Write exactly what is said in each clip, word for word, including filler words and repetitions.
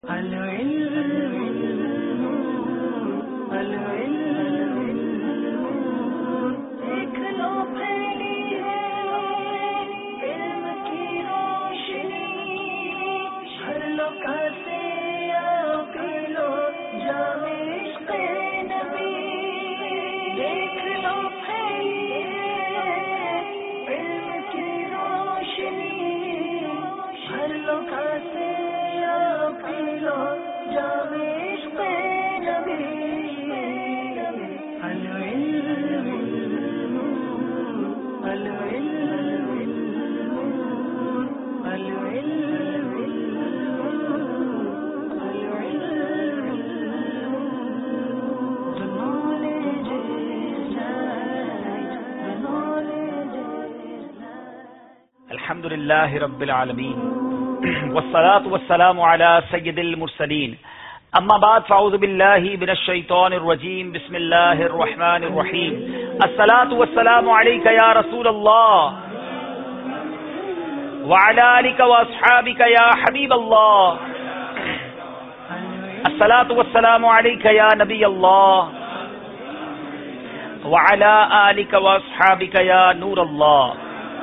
الحمد لله رب العالمين والصلاة والسلام على سيد المرسلين اما بعد فاعوذ بالله من الشيطان الرجيم بسم الله الرحمن الرحيم الصلاة والسلام عليك يا رسول الله وعلى آلك واصحابك يا حبيب الله الصلاة والسلام عليك يا نبي الله وعلى آلك واصحابك يا نور الله.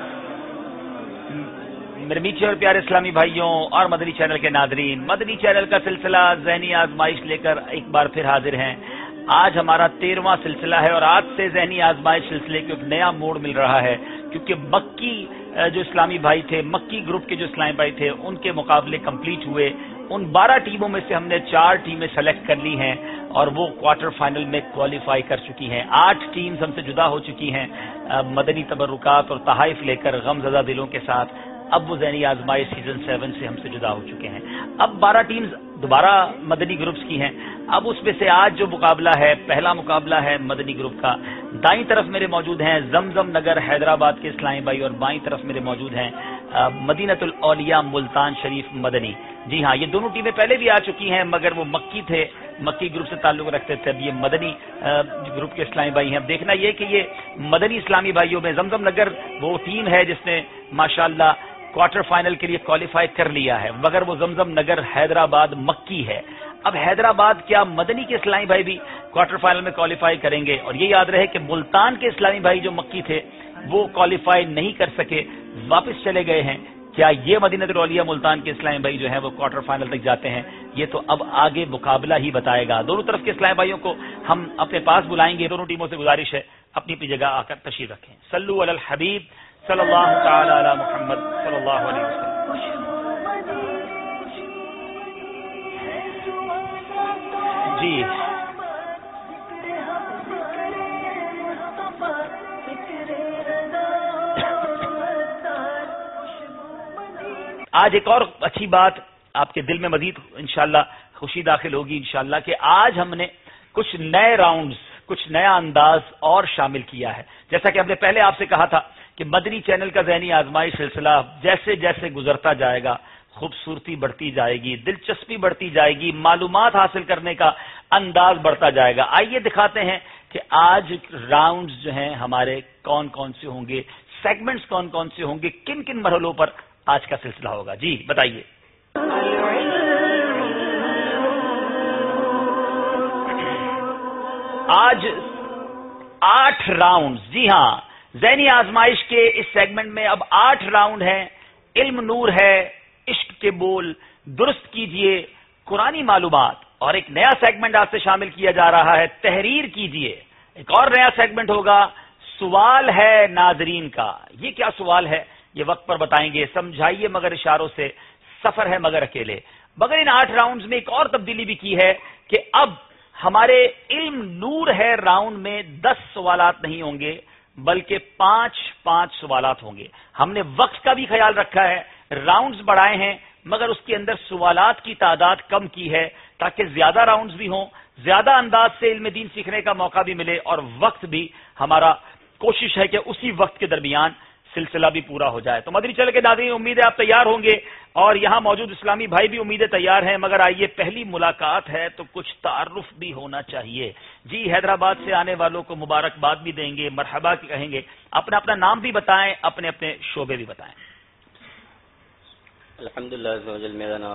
میرے میٹھے اور پیارے اسلامی بھائیوں اور مدنی چینل کے ناظرین، مدنی چینل کا سلسلہ ذہنی آزمائش لے کر ایک بار پھر حاضر ہیں. آج ہمارا تیرواں سلسلہ ہے اور آج سے ذہنی آزمائش سلسلے کو ایک نیا موڑ مل رہا ہے، کیونکہ مکی جو اسلامی بھائی تھے، مکی گروپ کے جو اسلامی بھائی تھے، ان کے مقابلے کمپلیٹ ہوئے. ان بارہ ٹیموں میں سے ہم نے چار ٹیمیں سلیکٹ کر لی ہیں اور وہ کوارٹر فائنل میں کوالیفائی کر چکی ہیں. آٹھ ٹیمز ہم سے جدا ہو چکی ہیں مدنی تبرکات اور تحائف لے کر غم زدہ دلوں کے ساتھ. اب وہ ذہنی آزمائش سیزن سیون سے ہم سے جدا ہو چکے ہیں. اب بارہ ٹیمز دوبارہ مدنی گروپس کی ہیں. اب اس میں سے آج جو مقابلہ ہے، پہلا مقابلہ ہے مدنی گروپ کا. دائیں طرف میرے موجود ہیں زمزم نگر حیدرآباد کے اسلامی بھائی اور بائیں طرف میرے موجود ہیں مدینۃ الاولیاء ملتان شریف مدنی. جی ہاں، یہ دونوں ٹیمیں پہلے بھی آ چکی ہیں مگر وہ مکی تھے، مکی گروپ سے تعلق رکھتے تھے. اب یہ مدنی گروپ کے اسلامی بھائی ہیں. اب دیکھنا یہ کہ یہ مدنی اسلامی بھائیوں میں زمزم نگر وہ ٹیم ہے جس نے ماشاءاللہ کوارٹر فائنل کے لیے کوالیفائی کر لیا ہے، مگر وہ زمزم نگر حیدرآباد مکی ہے. اب حیدرآباد کیا مدنی کے اسلامی بھائی بھی کوارٹر فائنل میں کوالیفائی کریں گے؟ اور یہ یاد رہے کہ ملتان کے اسلامی بھائی جو مکی تھے وہ کوالیفائی نہیں کر سکے، واپس چلے گئے ہیں. کیا یہ مدینۃ الاولیاء ملتان کے اسلامی بھائی جو ہیں وہ کوارٹر فائنل تک جاتے ہیں؟ یہ تو اب آگے مقابلہ ہی بتائے گا. دونوں طرف کے اسلامی بھائیوں کو ہم اپنے پاس بلائیں گے. دونوں ٹیموں سے گزارش ہے اپنی اپنی جگہ آ کر تشریف رکھیں. صلو علی الحبیب صلی اللہ تعالی علی محمد صلی اللہ علیہ وسلم. جی آج ایک اور اچھی بات آپ کے دل میں مزید انشاءاللہ خوشی داخل ہوگی انشاءاللہ کہ آج ہم نے کچھ نئے راؤنڈز، کچھ نیا انداز اور شامل کیا ہے. جیسا کہ ہم نے پہلے آپ سے کہا تھا کہ مدنی چینل کا ذہنی آزمائش سلسلہ جیسے جیسے گزرتا جائے گا خوبصورتی بڑھتی جائے گی، دلچسپی بڑھتی جائے گی، معلومات حاصل کرنے کا انداز بڑھتا جائے گا. آئیے دکھاتے ہیں کہ آج راؤنڈز جو ہیں ہمارے کون کون سے ہوں گے، سیگمنٹس کون کون سے ہوں گے، کن کن مرحلوں پر آج کا سلسلہ ہوگا. جی بتائیے. آج آٹھ راؤنڈز، جی ہاں، ذہنی آزمائش کے اس سیگمنٹ میں اب آٹھ راؤنڈ ہیں. علم نور ہے، عشق کے بول، درست کیجئے، قرآنی معلومات، اور ایک نیا سیگمنٹ آپ سے شامل کیا جا رہا ہے تحریر کیجئے. ایک اور نیا سیگمنٹ ہوگا سوال ہے ناظرین کا. یہ کیا سوال ہے یہ وقت پر بتائیں گے. سمجھائیے مگر اشاروں سے، سفر ہے مگر اکیلے. مگر ان آٹھ راؤنڈز میں ایک اور تبدیلی بھی کی ہے کہ اب ہمارے علم نور ہے راؤنڈ میں دس سوالات نہیں ہوں گے بلکہ پانچ پانچ سوالات ہوں گے. ہم نے وقت کا بھی خیال رکھا ہے، راؤنڈز بڑھائے ہیں مگر اس کے اندر سوالات کی تعداد کم کی ہے تاکہ زیادہ راؤنڈز بھی ہوں، زیادہ انداز سے علم دین سیکھنے کا موقع بھی ملے اور وقت بھی ہمارا کوشش ہے کہ اسی وقت کے درمیان سلسلہ بھی پورا ہو جائے. تو مدنی چینل کے ناظرین امید ہے آپ تیار ہوں گے اور یہاں موجود اسلامی بھائی بھی امیدیں تیار ہیں. مگر آئیے پہلی ملاقات ہے تو کچھ تعارف بھی ہونا چاہیے. جی حیدرآباد سے آنے والوں کو مبارکباد بھی دیں گے، مرحبا کہیں گے. اپنا اپنا نام بھی بتائیں، اپنے اپنے شعبے بھی بتائیں. الحمدللہ، میرا نام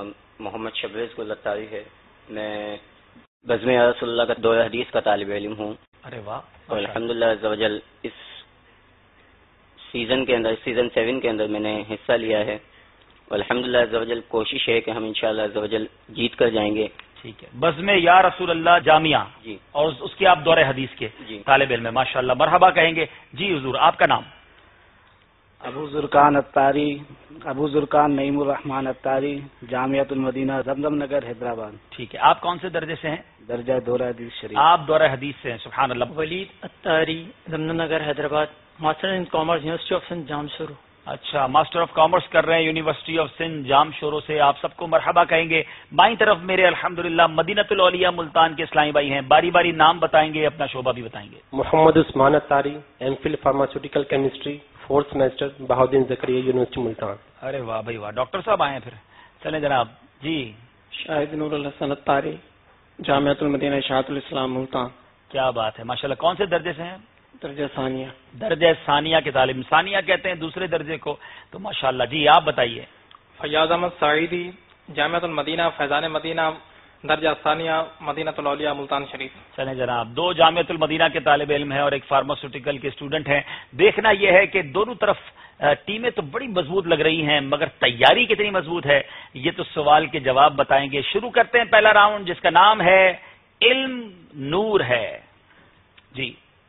محمد شبریز گل اتاری ہے. میں بزم یا رسول اللہ کا دور حدیث کا طالب علم ہوں. ارے واہ. اور الحمدللہ عز و جل اس سیزن کے اندر سیزن سیون کے اندر میں نے حصہ لیا ہے. اور الحمدللہ عز و جل کوشش ہے کہ ہم انشاءاللہ عز و جل جیت کر جائیں گے. ٹھیک ہے. بزم یا رسول اللہ جامعہ جی. اور اس کے آپ دور حدیث کے جی. طالب علم ہیں. ماشاءاللہ. مرحبا کہیں گے. جی حضور آپ کا نام؟ ابو زرکان اتاری ابو زرکان نعیم الرحمان اتاری، جامعۃ المدینہ زمزم نگر حیدرآباد. ٹھیک ہے. آپ کون سے درجے سے ہیں؟ درجہ دورہ حدیث شریف. آپ دورہ حدیث سے ہیں. سبحان اللہ. Walid Attari Zamzam Nagar Hyderabad, master in commerce university of Sindh Jamshoro. اچھا ماسٹر آف کامرس کر رہے ہیں یونیورسٹی آف سندھ جام شورو سے. آپ سب کو مرحبا کہیں گے. بائیں طرف میرے الحمدللہ مدینۃ الاولیاء ملتان کے اسلامی بھائی ہیں. باری باری نام بتائیں گے، اپنا شعبہ بھی بتائیں گے. Muhammad Usman Attari, M Phil pharmaceutical chemistry, fourth semester, Bahauddin Zakariya university Multan. ارے واہ بھائی واہ. ڈاکٹر صاحب آئے ہیں پھر. چلیں جناب. جی شاہد نور الحسن اتاری، جامعۃ المدینہ اشاعت الاسلام ملتان. کیا بات ہے. ماشاءاللہ. کون سے درجے سے ہیں؟ درجہ ثانیہ. درجہ ثانیہ کے طالب. ثانیہ کہتے ہیں دوسرے درجے کو. تو ماشاءاللہ. جی آپ بتائیے. فیاض احمد سعیدی، جامعۃ المدینہ فیضان مدینہ، درجہ ثانیہ مدینۃ الاولیاء ملتان شریف. چلیں جناب. دو جامعۃ المدینہ کے طالب علم ہیں اور ایک فارماسیوٹیکل کے اسٹوڈنٹ ہیں. دیکھنا یہ ہے کہ دونوں طرف ٹیمیں تو بڑی مضبوط لگ رہی ہیں، مگر تیاری کتنی مضبوط ہے یہ تو سوال کے جواب بتائیں گے. شروع کرتے ہیں پہلا راؤنڈ جس کا نام ہے علم نور ہے. جی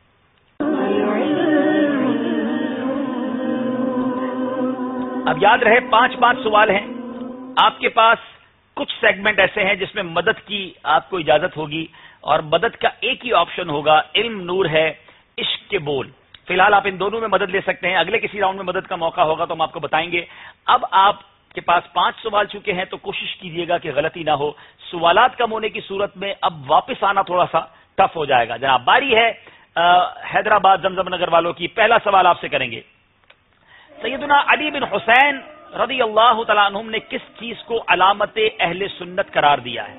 اب یاد رہے پانچ پانچ سوال ہیں. آپ کے پاس کچھ سیگمنٹ ایسے ہیں جس میں مدد کی آپ کو اجازت ہوگی اور مدد کا ایک ہی آپشن ہوگا. علم نور ہے، عشق کے بول. فی الحال آپ ان دونوں میں مدد لے سکتے ہیں. اگلے کسی راؤنڈ میں مدد کا موقع ہوگا تو ہم آپ کو بتائیں گے. اب آپ کے پاس پانچ سوال چکے ہیں تو کوشش کیجیے گا کہ غلطی نہ ہو. سوالات کم ہونے کی صورت میں اب واپس آنا تھوڑا سا ٹف ہو جائے گا. جناب باری ہے حیدرآباد زمزم نگر والوں کی. پہلا سوال آپ سے کریں گے. سیدنا علی بن حسین رضی اللہ تعالیٰ عنہم نے کس چیز کو علامت اہل سنت قرار دیا ہے؟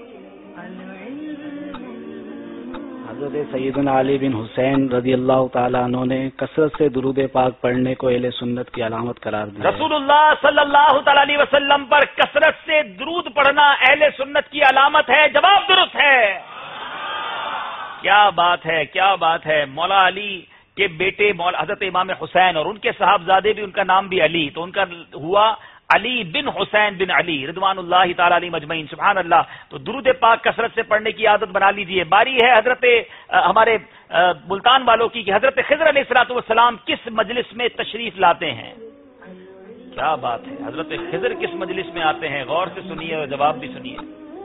حضرت سیدنا علی بن حسین رضی اللہ تعالیٰ عنہ نے کثرت سے درود پاک پڑھنے کو اہل سنت کی علامت قرار دیا. رسول اللہ صلی اللہ تعالی علیہ وسلم پر کثرت سے درود پڑھنا اہل سنت کی علامت ہے. جواب درست ہے. کیا بات ہے، کیا بات ہے. مولا علی کے بیٹے مولا حضرت امام حسین اور ان کے صاحبزادے بھی، ان کا نام بھی علی، تو ان کا ہوا علی بن حسین بن علی رضوان اللہ تعالی علیہ مجمعین. سبحان اللہ. تو درود پاک کثرت سے پڑھنے کی عادت بنا لیجئے. باری ہے حضرت ہمارے ملتان والوں کی کہ حضرت خضر علیہ الصلوۃ والسلام کس مجلس میں تشریف لاتے ہیں؟ کیا بات ہے. حضرت خضر کس مجلس میں آتے ہیں؟ غور سے سنیے اور جواب بھی سنیے.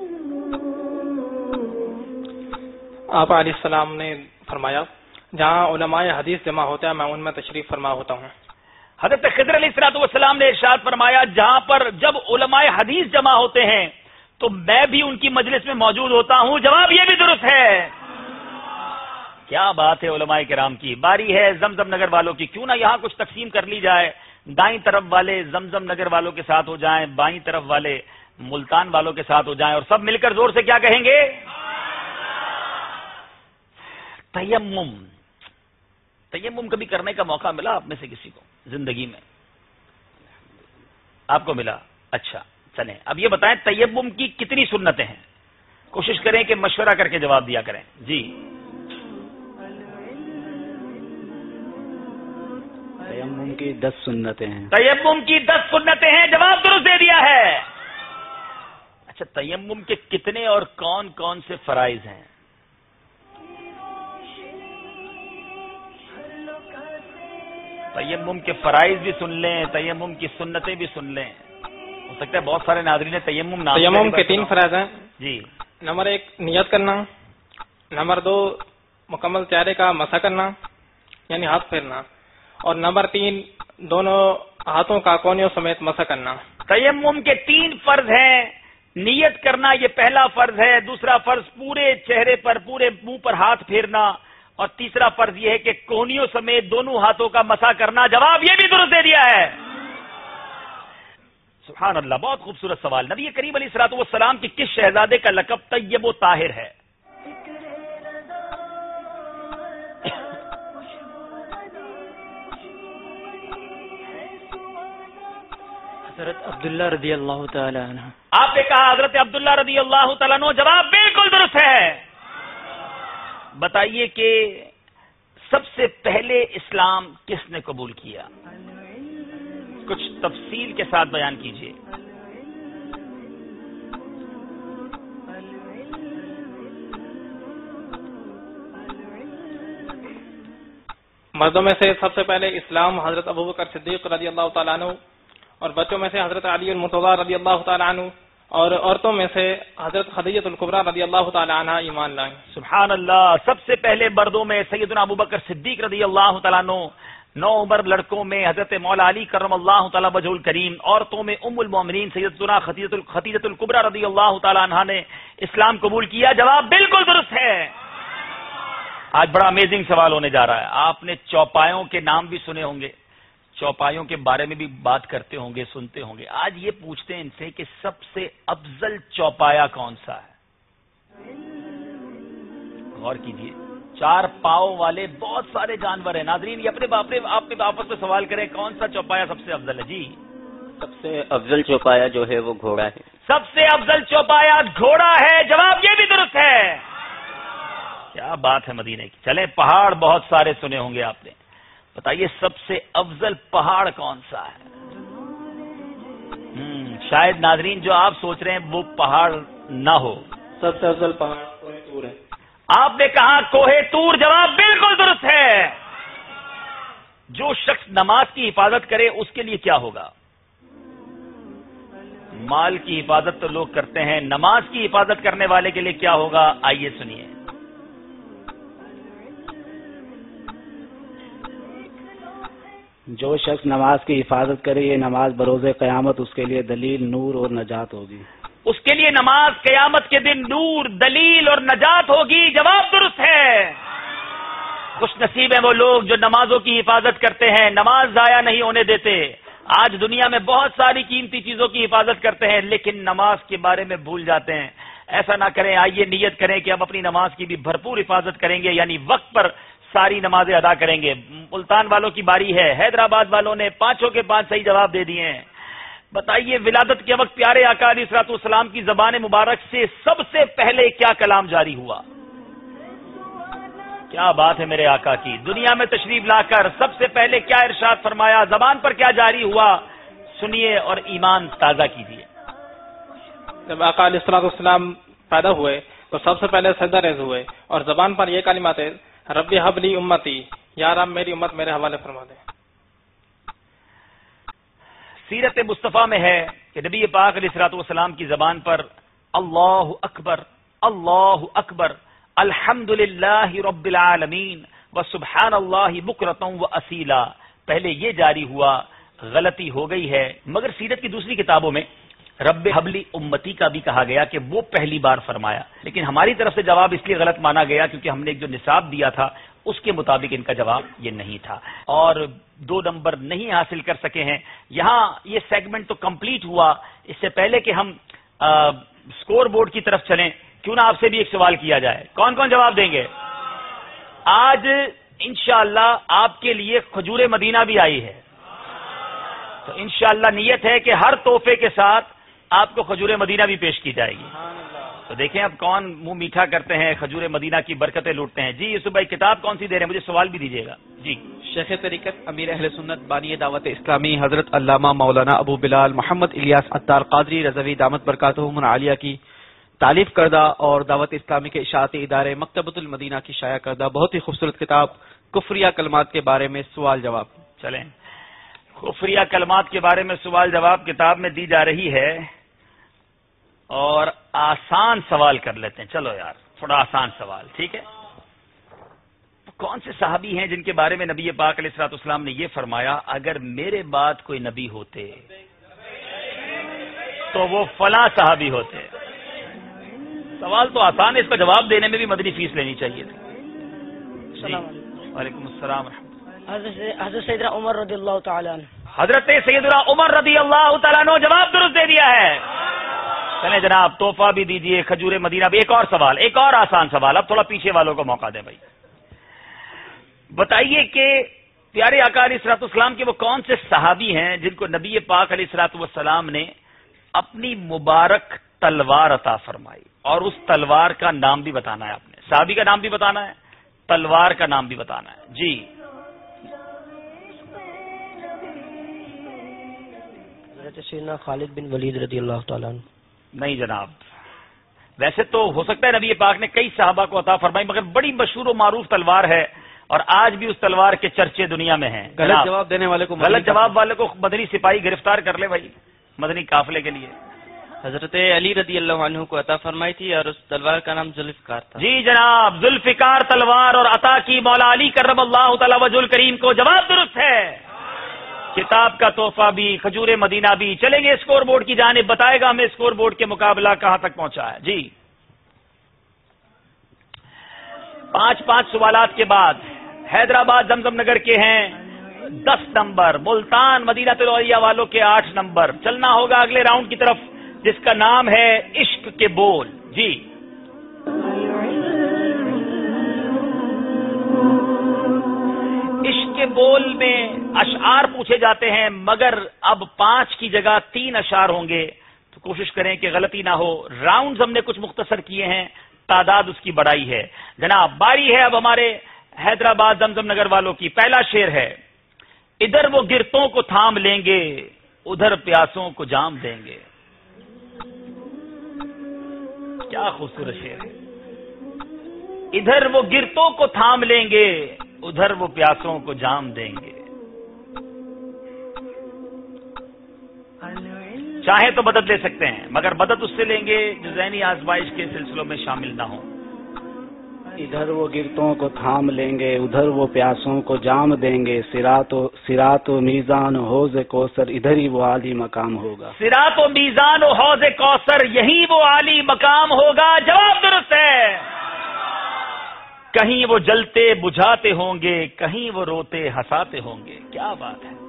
آپ علیہ السلام نے فرمایا جہاں علماء حدیث جمع ہوتا ہے میں ان میں تشریف فرما ہوتا ہوں. حضرت خضر علیہ الصلوۃ والسلام نے ارشاد فرمایا جہاں پر جب علماء حدیث جمع ہوتے ہیں تو میں بھی ان کی مجلس میں موجود ہوتا ہوں. جواب یہ بھی درست ہے. کیا بات ہے علماء کرام کی. باری ہے زمزم نگر والوں کی. کیوں نہ یہاں کچھ تقسیم کر لی جائے. دائیں طرف والے زمزم نگر والوں کے ساتھ ہو جائیں، بائیں طرف والے ملتان والوں کے ساتھ ہو جائیں اور سب مل کر زور سے کیا کہیں گے؟ تیمم. تیمم کبھی کرنے کا موقع ملا آپ میں سے کسی کو زندگی میں؟ آپ کو ملا. اچھا چلیں اب یہ بتائیں تیمم کی کتنی سنتیں ہیں؟ کوشش کریں کہ مشورہ کر کے جواب دیا کریں. جی تیمم کی دس سنتیں ہیں. تیمم کی دس سنتیں ہیں. جواب درست دے دیا ہے. اچھا تیمم کے کتنے اور کون کون سے فرائض ہیں؟ تیمم کے فرائض بھی سن لیں، تیمم کی سنتیں بھی سن لیں. ہو سکتا ہے بہت سارے ناظرین نے تیمم نام تیمم کے تین فرائض ہیں. جی نمبر ایک نیت کرنا، نمبر دو مکمل چہرے کا مسح کرنا یعنی ہاتھ پھیرنا، اور نمبر تین دونوں ہاتھوں کا کونیوں سمیت مسح کرنا. تیمم کے تین فرض ہیں. نیت کرنا یہ پہلا فرض ہے. دوسرا فرض پورے چہرے پر پورے منہ پر ہاتھ پھیرنا، اور تیسرا فرض یہ ہے کہ کونیوں سمیت دونوں ہاتھوں کا مسح کرنا. جواب یہ بھی درست دے دیا ہے. سبحان اللہ. بہت خوبصورت سوال. نبی کریم علیہ الصلوۃ والسلام کی کس شہزادے کا لقب طیب و طاہر ہے؟ حضرت عبداللہ رضی اللہ تعالی عنہ. آپ نے کہا حضرت عبداللہ رضی اللہ تعالیٰ عنہ. جواب بالکل درست ہے. بتائیے کہ سب سے پہلے اسلام کس نے قبول کیا؟ کچھ تفصیل کے ساتھ بیان کیجیے. مردوں میں سے سب سے پہلے اسلام حضرت ابوبکر صدیق رضی اللہ تعالیٰ عنہ، اور بچوں میں سے حضرت علی المرتضی رضی اللہ تعالیٰ عنہ، اور عورتوں میں سے حضرت خدیجہ الکبریٰ رضی اللہ تعالیٰ عنہ ایمان لائیں. سبحان اللہ. سب سے پہلے مردوں میں سیدنا ابوبکر صدیق رضی اللہ تعالیٰ عنہ، نو عمر لڑکوں میں حضرت مولا علی کرم اللہ تعالیٰ وجہ الکریم، عورتوں میں ام المومنین سیدنا خدیجہ الکبریٰ رضی اللہ تعالیٰ عنہ نے اسلام قبول کیا. جواب بالکل درست ہے. آج بڑا امیزنگ سوال ہونے جا رہا ہے. آپ نے چوپایوں کے نام بھی سنے ہوں گے، چوپایوں کے بارے میں بھی بات کرتے ہوں گے، سنتے ہوں گے. آج یہ پوچھتے ہیں ان سے کہ سب سے افضل چوپایا کون سا ہے؟ غور کیجیے. چار پاؤں والے بہت سارے جانور ہیں. ناظرین یہ اپنے باپ آپ میں آپس میں سوال کریں کون سا چوپایا سب سے افضل ہے؟ جی سب سے افضل چوپایا جو ہے وہ گھوڑا ہے. سب سے افضل چوپایا گھوڑا ہے. جواب یہ بھی درست ہے. کیا بات ہے مدینے کی. چلیں پہاڑ بہت سارے سنے ہوں گے آپ نے. بتائیے سب سے افضل پہاڑ کون سا ہے؟ شاید ناظرین جو آپ سوچ رہے ہیں وہ پہاڑ نہ ہو. سب سے افضل پہاڑ کوہ طور ہے. آپ نے کہا کوہ طور. جواب بالکل درست ہے. جو شخص نماز کی حفاظت کرے اس کے لیے کیا ہوگا؟ مال کی حفاظت تو لوگ کرتے ہیں، نماز کی حفاظت کرنے والے کے لیے کیا ہوگا؟ آئیے سنیے. جو شخص نماز کی حفاظت کرے یہ نماز بروز قیامت اس کے لیے دلیل، نور اور نجات ہوگی. اس کے لیے نماز قیامت کے دن نور، دلیل اور نجات ہوگی. جواب درست ہے. خوش نصیب ہیں وہ لوگ جو نمازوں کی حفاظت کرتے ہیں، نماز ضائع نہیں ہونے دیتے. آج دنیا میں بہت ساری قیمتی چیزوں کی حفاظت کرتے ہیں لیکن نماز کے بارے میں بھول جاتے ہیں. ایسا نہ کریں. آئیے نیت کریں کہ ہم اپنی نماز کی بھی بھرپور حفاظت کریں گے، یعنی وقت پر ساری نمازیں ادا کریں گے. ملتان والوں کی باری ہے. حیدرآباد والوں نے پانچوں کے پانچ صحیح جواب دے دیے ہیں. بتائیے ولادت کے وقت پیارے آقا علیہ الصلوۃ والسلام کی زبان مبارک سے سب سے پہلے کیا کلام جاری ہوا؟ کیا بات ہے میرے آقا کی. دنیا میں تشریف لا کر سب سے پہلے کیا ارشاد فرمایا؟ زبان پر کیا جاری ہوا؟ سنیے اور ایمان تازہ کیجیے. جب آقا علیہ الصلوۃ والسلام پیدا ہوئے تو سب سے پہلے سجدہ ریز ہوئے اور زبان پر یہ کلمات ہے رب حب لی امتی، یا رب میری امت میرے حوالے فرما دے. سیرت مصطفیٰ میں ہے کہ نبی پاک علیہ الصلوۃ والسلام کی زبان پر اللہ اکبر، اللہ اکبر، الحمد للہ رب العالمین و سبحان اللہ بکرۃ و اصیلا پہلے یہ جاری ہوا. غلطی ہو گئی ہے، مگر سیرت کی دوسری کتابوں میں رب حبلی امتی کا بھی کہا گیا کہ وہ پہلی بار فرمایا. لیکن ہماری طرف سے جواب اس لیے غلط مانا گیا کیونکہ ہم نے ایک جو نصاب دیا تھا اس کے مطابق ان کا جواب یہ نہیں تھا اور دو نمبر نہیں حاصل کر سکے ہیں. یہاں یہ سیگمنٹ تو کمپلیٹ ہوا. اس سے پہلے کہ ہم سکور بورڈ کی طرف چلیں کیوں نہ آپ سے بھی ایک سوال کیا جائے. کون کون جواب دیں گے؟ آج انشاءاللہ آپ کے لیے کھجور مدینہ بھی آئی ہے تو انشاءاللہ نیت ہے کہ ہر تحفے کے ساتھ آپ کو کھجور مدینہ بھی پیش کی جائے گی. تو دیکھیں اب کون منہ میٹھا کرتے ہیں، کھجور مدینہ کی برکتیں لوٹتے ہیں. جی یوسف بھائی کتاب کون سی دے رہے ہیں؟ مجھے سوال بھی دیجیے گا. جی شیخ طریقت امیر اہل سنت بانی دعوت اسلامی حضرت علامہ مولانا ابو بلال محمد الیاس عطار قادری رضوی دامت برکاتہم العالیہ کی تعلیف کردہ اور دعوت اسلامی کے اشاعتی ادارے مکتبۃ المدینہ کی شائع کردہ بہت ہی خوبصورت کتاب کفریہ کلمات کے بارے میں سوال جواب. چلیں کفریہ کلمات کے بارے میں سوال جواب کتاب میں دی جا رہی ہے اور آسان سوال کر لیتے ہیں. چلو یار تھوڑا آسان سوال ٹھیک ہے. کون سے صحابی ہیں جن کے بارے میں نبی پاک علیہ الصلوۃ والسلام نے یہ فرمایا اگر میرے بعد کوئی نبی ہوتے تو وہ فلاں صحابی ہوتے؟ سوال تو آسان ہے، اس کا جواب دینے میں بھی مدنی فیس لینی چاہیے تھی. وعلیکم السلام ورحمۃ اللہ. حضرت سیدنا عمر رضی اللہ تعالیٰ عنہ. حضرت سیدنا عمر رضی اللہ تعالیٰ عنہ جواب درست دے دیا ہے. چلیں جناب تحفہ بھی دیجیے، کھجور مدینہ بھی. ایک اور سوال، ایک اور آسان سوال. اب تھوڑا پیچھے والوں کو موقع دیں بھائی. بتائیے کہ پیارے آقا علیہ الصلوۃ والسلام کے وہ کون سے صحابی ہیں جن کو نبی پاک علیہ الصلوۃ والسلام نے اپنی مبارک تلوار عطا فرمائی؟ اور اس تلوار کا نام بھی بتانا ہے، آپ نے صحابی کا نام بھی بتانا ہے، تلوار کا نام بھی بتانا ہے. جی حضرت سیدنا خالد بن ولید رضی اللہ تعالیٰ عنہ. نہیں جناب، ویسے تو ہو سکتا ہے نبی پاک نے کئی صحابہ کو عطا فرمائی، مگر بڑی مشہور و معروف تلوار ہے اور آج بھی اس تلوار کے چرچے دنیا میں ہیں. غلط جواب دینے والے کو غلط جواب والے کو مدنی سپاہی گرفتار کر لے بھائی مدنی قافلے کے لیے. حضرت علی رضی اللہ عنہ کو عطا فرمائی تھی اور اس تلوار کا نام ذوالفقار تھا. جی جناب، ذوالفقار تلوار اور عطا کی مولا علی کرم اللہ تعالی وجہ الکریم کو. جواب درست ہے. کتاب کا تحفہ بھی، کھجور مدینہ بھی. چلیں گے اسکور بورڈ کی جانب، بتائے گا ہمیں اسکور بورڈ کے مقابلہ کہاں تک پہنچا ہے. جی پانچ پانچ سوالات کے بعد حیدرآباد زمزم نگر کے ہیں دس نمبر، ملتان مدینہ الاولیاء والوں کے آٹھ نمبر. چلنا ہوگا اگلے راؤنڈ کی طرف جس کا نام ہے عشق کے بول. جی عشق کے بول میں اشعار پوچھے جاتے ہیں، مگر اب پانچ کی جگہ تین اشعار ہوں گے تو کوشش کریں کہ غلطی نہ ہو. راؤنڈز ہم نے کچھ مختصر کیے ہیں، تعداد اس کی بڑائی ہے. جناب باری ہے اب ہمارے حیدرآباد زمزم نگر والوں کی. پہلا شعر ہے، ادھر وہ گرتوں کو تھام لیں گے ادھر پیاسوں کو جام دیں گے. کیا خوبصورت شعر ہے. ادھر وہ گرتوں کو تھام لیں گے ادھر وہ پیاسوں کو جام دیں گے. چاہے تو مدد لے سکتے ہیں، مگر مدد اس سے لیں گے جو ذہنی آزمائش کے سلسلوں میں شامل نہ ہوں. ادھر وہ گرتوں کو تھام لیں گے ادھر وہ پیاسوں کو جام دیں گے. صراط و صراط و میزان و حوض کوثر ادھر ہی وہ عالی مقام ہوگا. صراط و میزان و حوض کوثر یہی وہ عالی مقام ہوگا. جواب درست ہے. کہیں وہ جلتے بجھاتے ہوں گے کہیں وہ روتے ہنساتے ہوں گے. کیا بات ہے.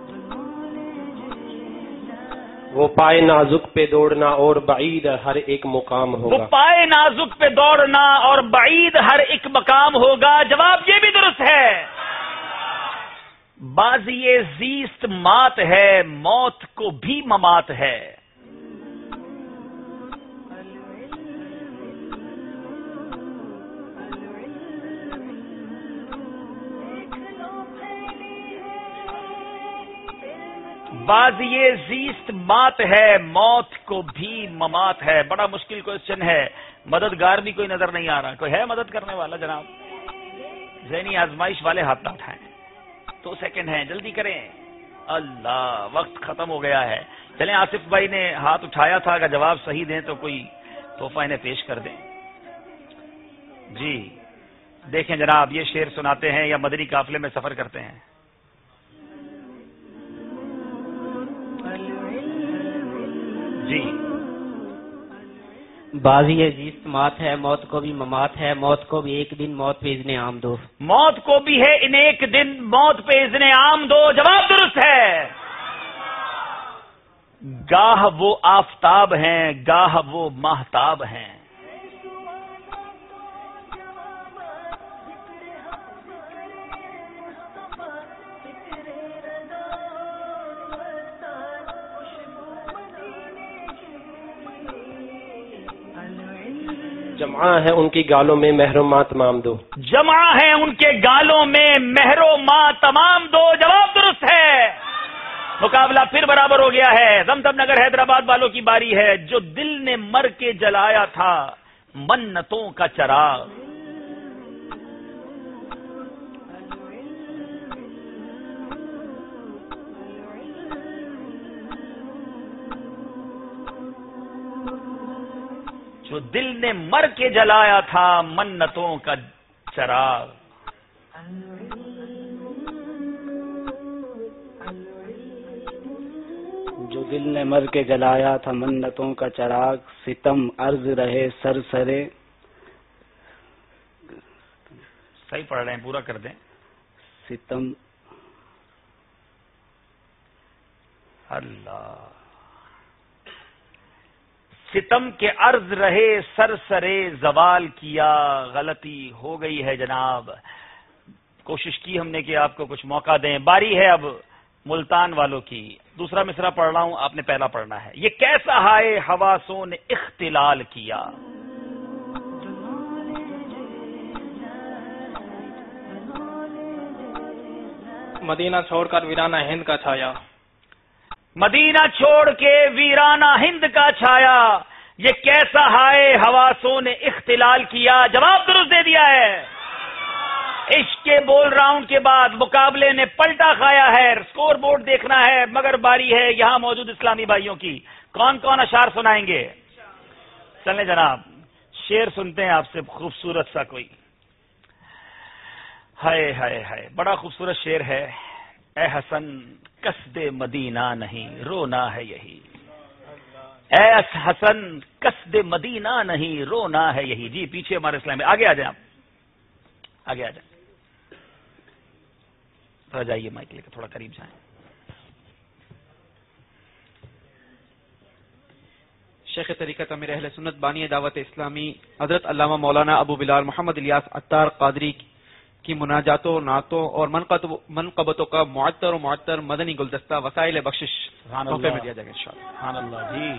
وہ پائے نازک پہ دوڑنا اور بعید ہر ایک مقام وہ ہوگا. پائے نازک پہ دوڑنا اور بعید ہر ایک مقام ہوگا. جواب یہ بھی درست ہے. بازی زیست مات ہے موت کو بھی ممات ہے. بازی زیست مات ہے موت کو بھی ممات ہے. بڑا مشکل کوشچن ہے، مددگار بھی کوئی نظر نہیں آ رہا. کوئی ہے مدد کرنے والا؟ جناب ذہنی آزمائش والے ہاتھ نہ اٹھائیں. دو سیکنڈ ہیں، جلدی کریں. اللہ وقت ختم ہو گیا ہے. چلیں آصف بھائی نے ہاتھ اٹھایا تھا، اگر جواب صحیح دیں تو کوئی تحفہ انہیں پیش کر دیں. جی دیکھیں جناب، یہ شعر سناتے ہیں یا مدنی قافلے میں سفر کرتے ہیں؟ جی بازی زیست مات ہے موت کو بھی ممات ہے. موت کو بھی ایک دن موت پہ اذن عام دو. موت کو بھی ہے ان ایک دن موت پہ اذن عام دو. جواب درست ہے. گاہ وہ آفتاب ہیں گاہ وہ ماہتاب ہیں. جمع ہے ان کی گالوں میں مہر و ماں تمام دو. جمع ہے ان کے گالوں میں مہر و ماں تمام دو. جواب درست ہے. مقابلہ پھر برابر ہو گیا ہے. زمزم نگر حیدرآباد والوں کی باری ہے. جو دل نے مر کے جلایا تھا منتوں کا چراغ. جو دل نے مر کے جلایا تھا منتوں کا چراغ. جو دل نے مر کے جلایا تھا منتوں کا چراغ. ستم عرض رہے سر سرے. صحیح پڑھ رہے ہیں، پورا کر دیں. ستم اللہ ستم کے عرض رہے سر سرے زوال کیا. غلطی ہو گئی ہے جناب. کوشش کی ہم نے کہ آپ کو کچھ موقع دیں. باری ہے اب ملتان والوں کی. دوسرا مصرع پڑھ رہا ہوں, آپ نے پہلا پڑھنا ہے. یہ کیسا ہائے حواسوں نے اختلال کیا. مدینہ چھوڑ کر ویرانہ ہند کا چھایا. مدینہ چھوڑ کے ویرانہ ہند کا چھایا. یہ کیسا ہائے حواسوں نے اختلال کیا. جواب درست دے دیا ہے. عشق کے بول راؤنڈ کے بعد مقابلے نے پلٹا کھایا ہے. اسکور بورڈ دیکھنا ہے, مگر باری ہے یہاں موجود اسلامی بھائیوں کی. کون کون اشعار سنائیں گے؟ چلیں جناب, شعر سنتے ہیں آپ سے خوبصورت سا کوئی. ہائے ہائے ہائے, بڑا خوبصورت شعر ہے. اے حسن قصد مدینہ نہیں رونا ہے یہی. اے حسن قصد مدینہ نہیں رونا ہے یہی. جی پیچھے ہمارے اسلامی, آگے آ جائیں آپ, آگے آ جائیں, تھوڑا جائیے مائک لے کے, تھوڑا قریب جائیں. شیخ طریقت امیر اہل سنت بانی دعوت اسلامی حضرت علامہ مولانا ابو بلال محمد الیاس عطار قادری کی مناجاتوں, نعتوں اور منقبتوں کا معطر و معطر مدنی گلدستہ وسائل بخشش تحفے میں دیا جائے گا انشاءاللہ. سبحان اللہ. جی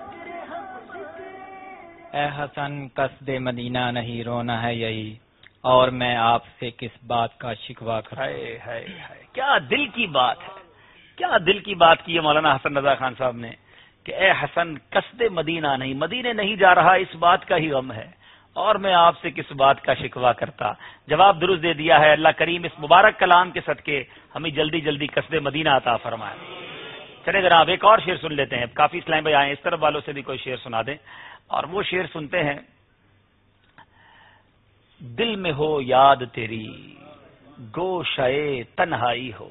اے حسن قصد مدینہ نہیں رونا ہے یہی, اور میں آپ سے کس بات کا شکوہ کروں. ہائے ہائے ہائے, کیا دل کی بات ہے, کیا دل کی بات کی ہے مولانا حسن رضا خان صاحب نے کہ اے حسن قصد مدینہ نہیں, مدینے نہیں جا رہا, اس بات کا ہی غم ہے, اور میں آپ سے کس بات کا شکوہ کرتا. جواب درست دے دیا ہے. اللہ کریم اس مبارک کلام کے صدقے ہمیں جلدی جلدی قصد مدینہ عطا فرمائے. چلے جناب ایک اور شعر سن لیتے ہیں. کافی اسلام بھائی آئے, اس طرف والوں سے بھی کوئی شعر سنا دیں. اور وہ شعر سنتے ہیں. دل میں ہو یاد تیری گوشائے تنہائی ہو.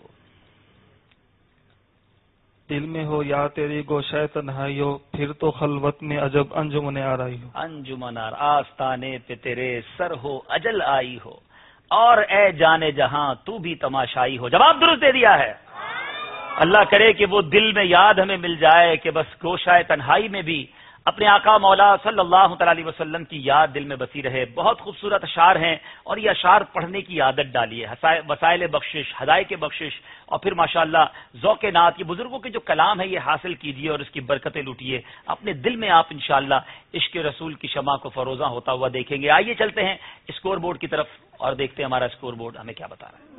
دل میں ہو یا تیری گوشائے تنہائی ہو, پھر تو خلوت میں عجب انجمن آرائی ہو. انجمن آر آستانے پہ تیرے سر ہو اجل آئی ہو, اور اے جانے جہاں تو بھی تماشائی ہو. جواب درست دے دیا ہے. اللہ کرے کہ وہ دل میں یاد ہمیں مل جائے کہ بس گوشائے تنہائی میں بھی اپنے آقا مولا صلی اللہ تعالی علیہ وسلم کی یاد دل میں بسی رہے. بہت خوبصورت اشعار ہیں, اور یہ اشعار پڑھنے کی عادت ڈالیے. وسائل بخشش, ہدایت کے بخشش, اور پھر ماشاءاللہ ذوق نعت, یہ بزرگوں کے جو کلام ہے یہ حاصل کیجیے اور اس کی برکتیں لوٹیے. اپنے دل میں آپ انشاءاللہ عشق رسول کی شمع کو فروزاں ہوتا ہوا دیکھیں گے. آئیے چلتے ہیں اسکور بورڈ کی طرف اور دیکھتے ہیں ہمارا اسکور بورڈ ہمیں کیا بتا رہا ہے.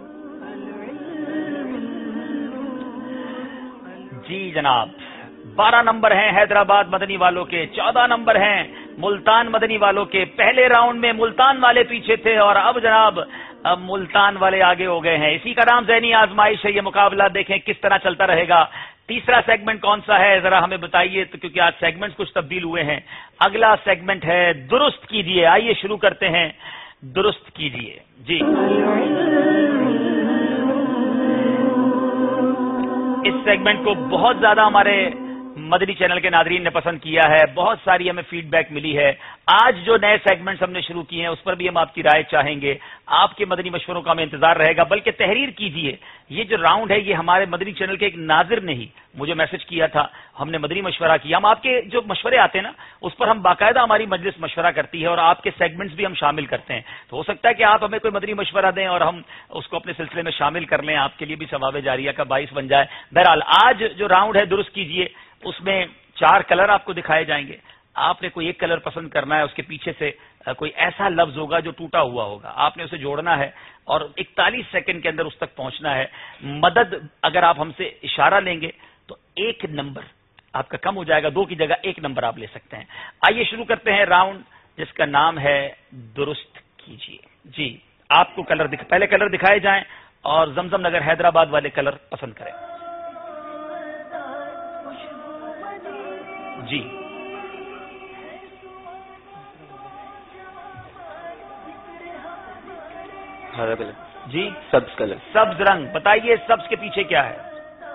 جی جناب, بارہ نمبر ہیں حیدرآباد مدنی والوں کے, چودہ نمبر ہیں ملتان مدنی والوں کے. پہلے راؤنڈ میں ملتان والے پیچھے تھے, اور اب جناب اب ملتان والے آگے ہو گئے ہیں. اسی کا نام ذہنی آزمائش ہے. یہ مقابلہ دیکھیں کس طرح چلتا رہے گا. تیسرا سیگمنٹ کون سا ہے ذرا ہمیں بتائیے, تو کیونکہ آج سیگمنٹ کچھ تبدیل ہوئے ہیں. اگلا سیگمنٹ ہے درست کیجیے. آئیے شروع کرتے ہیں, درست کیجیے. جی اس سیگمنٹ کو بہت زیادہ ہمارے مدنی چینل کے ناظرین نے پسند کیا ہے, بہت ساری ہمیں فیڈ بیک ملی ہے. آج جو نئے سیگمنٹس ہم نے شروع کیے ہیں اس پر بھی ہم آپ کی رائے چاہیں گے. آپ کے مدنی مشوروں کا ہمیں انتظار رہے گا, بلکہ تحریر کیجیے. یہ جو راؤنڈ ہے یہ ہمارے مدنی چینل کے ایک ناظر نے ہی مجھے میسج کیا تھا, ہم نے مدنی مشورہ کیا. ہم آپ کے جو مشورے آتے ہیں نا اس پر ہم باقاعدہ ہماری مجلس مشورہ کرتی ہے, اور آپ کے سیگمنٹس بھی ہم شامل کرتے ہیں. تو ہو سکتا ہے کہ آپ ہمیں کوئی مدنی مشورہ دیں اور ہم اس کو اپنے سلسلے میں شامل کر لیں, آپ کے لیے بھی ثواب جاریہ کا باعث بن جائے. بہرحال آج جو راؤنڈ ہے درست کیجیے, اس میں چار کلر آپ کو دکھائے جائیں گے. آپ نے کوئی ایک کلر پسند کرنا ہے, اس کے پیچھے سے کوئی ایسا لفظ ہوگا جو ٹوٹا ہوا ہوگا, آپ نے اسے جوڑنا ہے اور اکتالیس سیکنڈ کے اندر اس تک پہنچنا ہے. مدد اگر آپ ہم سے اشارہ لیں گے تو ایک نمبر آپ کا کم ہو جائے گا, دو کی جگہ ایک نمبر آپ لے سکتے ہیں. آئیے شروع کرتے ہیں راؤنڈ جس کا نام ہے درست کیجیے. جی آپ کو کلر دکھ... پہلے کلر دکھائے جائیں اور زمزم نگر حیدرآباد والے کلر پسند کریں. جی ہرا کلر. جی سبز کلر. سبز رنگ. بتائیے سبز کے پیچھے کیا ہے؟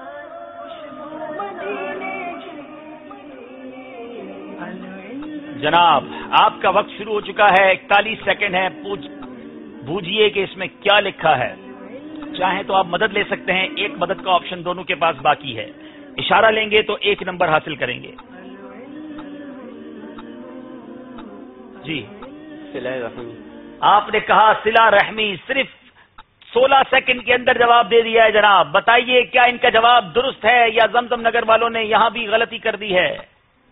جناب آپ کا وقت شروع ہو چکا ہے, اکتالیس سیکنڈ ہے. پوچھ بوجھیے کہ اس میں کیا لکھا ہے. چاہیں تو آپ مدد لے سکتے ہیں, ایک مدد کا آپشن دونوں کے پاس باقی ہے. اشارہ لیں گے تو ایک نمبر حاصل کریں گے. جی صلہ رحمی. آپ نے کہا صلہ رحمی. صرف سولہ سیکنڈ کے اندر جواب دے دیا ہے جناب. بتائیے کیا ان کا جواب درست ہے یا زمزم نگر والوں نے یہاں بھی غلطی کر دی ہے؟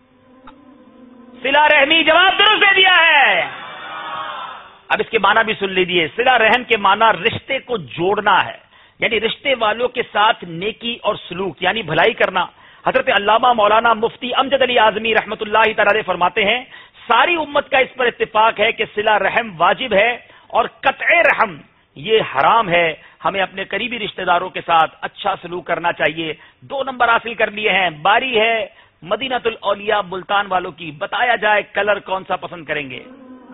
صلہ رحمی جواب درست دے دیا ہے. اب اس کے معنی بھی سن لیجیے. صلہ رحم کے معنی رشتے کو جوڑنا ہے، یعنی رشتے والوں کے ساتھ نیکی اور سلوک یعنی بھلائی کرنا. حضرت علامہ مولانا مفتی امجد علی اعظمی رحمۃ اللہ تعالی فرماتے ہیں ساری امت کا اس پر اتفاق ہے کہ صلہ رحم واجب ہے اور قطع رحم یہ حرام ہے. ہمیں اپنے قریبی رشتہ داروں کے ساتھ اچھا سلوک کرنا چاہیے. دو نمبر حاصل کر لیے ہیں. باری ہے مدینہ الاولیاء ملتان والوں کی. بتایا جائے کلر کون سا پسند کریں گے؟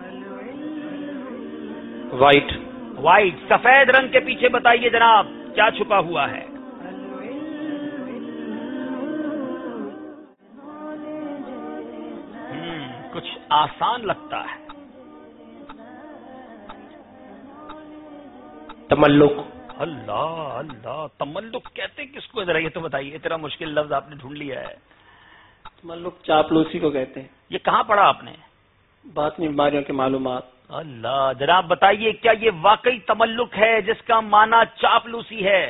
وائٹ. وائٹ. سفید رنگ کے پیچھے بتائیے جناب کیا چھپا ہوا ہے؟ کچھ آسان لگتا ہے. تملق. اللہ اللہ تملق کہتے کس کو؟ ذرا یہ تو بتائیے. اتنا مشکل لفظ آپ نے ڈھونڈ لیا ہے. تملق چاپلوسی کو کہتے ہیں. یہ کہاں پڑھا آپ نے؟ باطنی بیماریوں کی معلومات. اللہ. جناب بتائیے کیا یہ واقعی تملق ہے جس کا معنی چاپلوسی ہے؟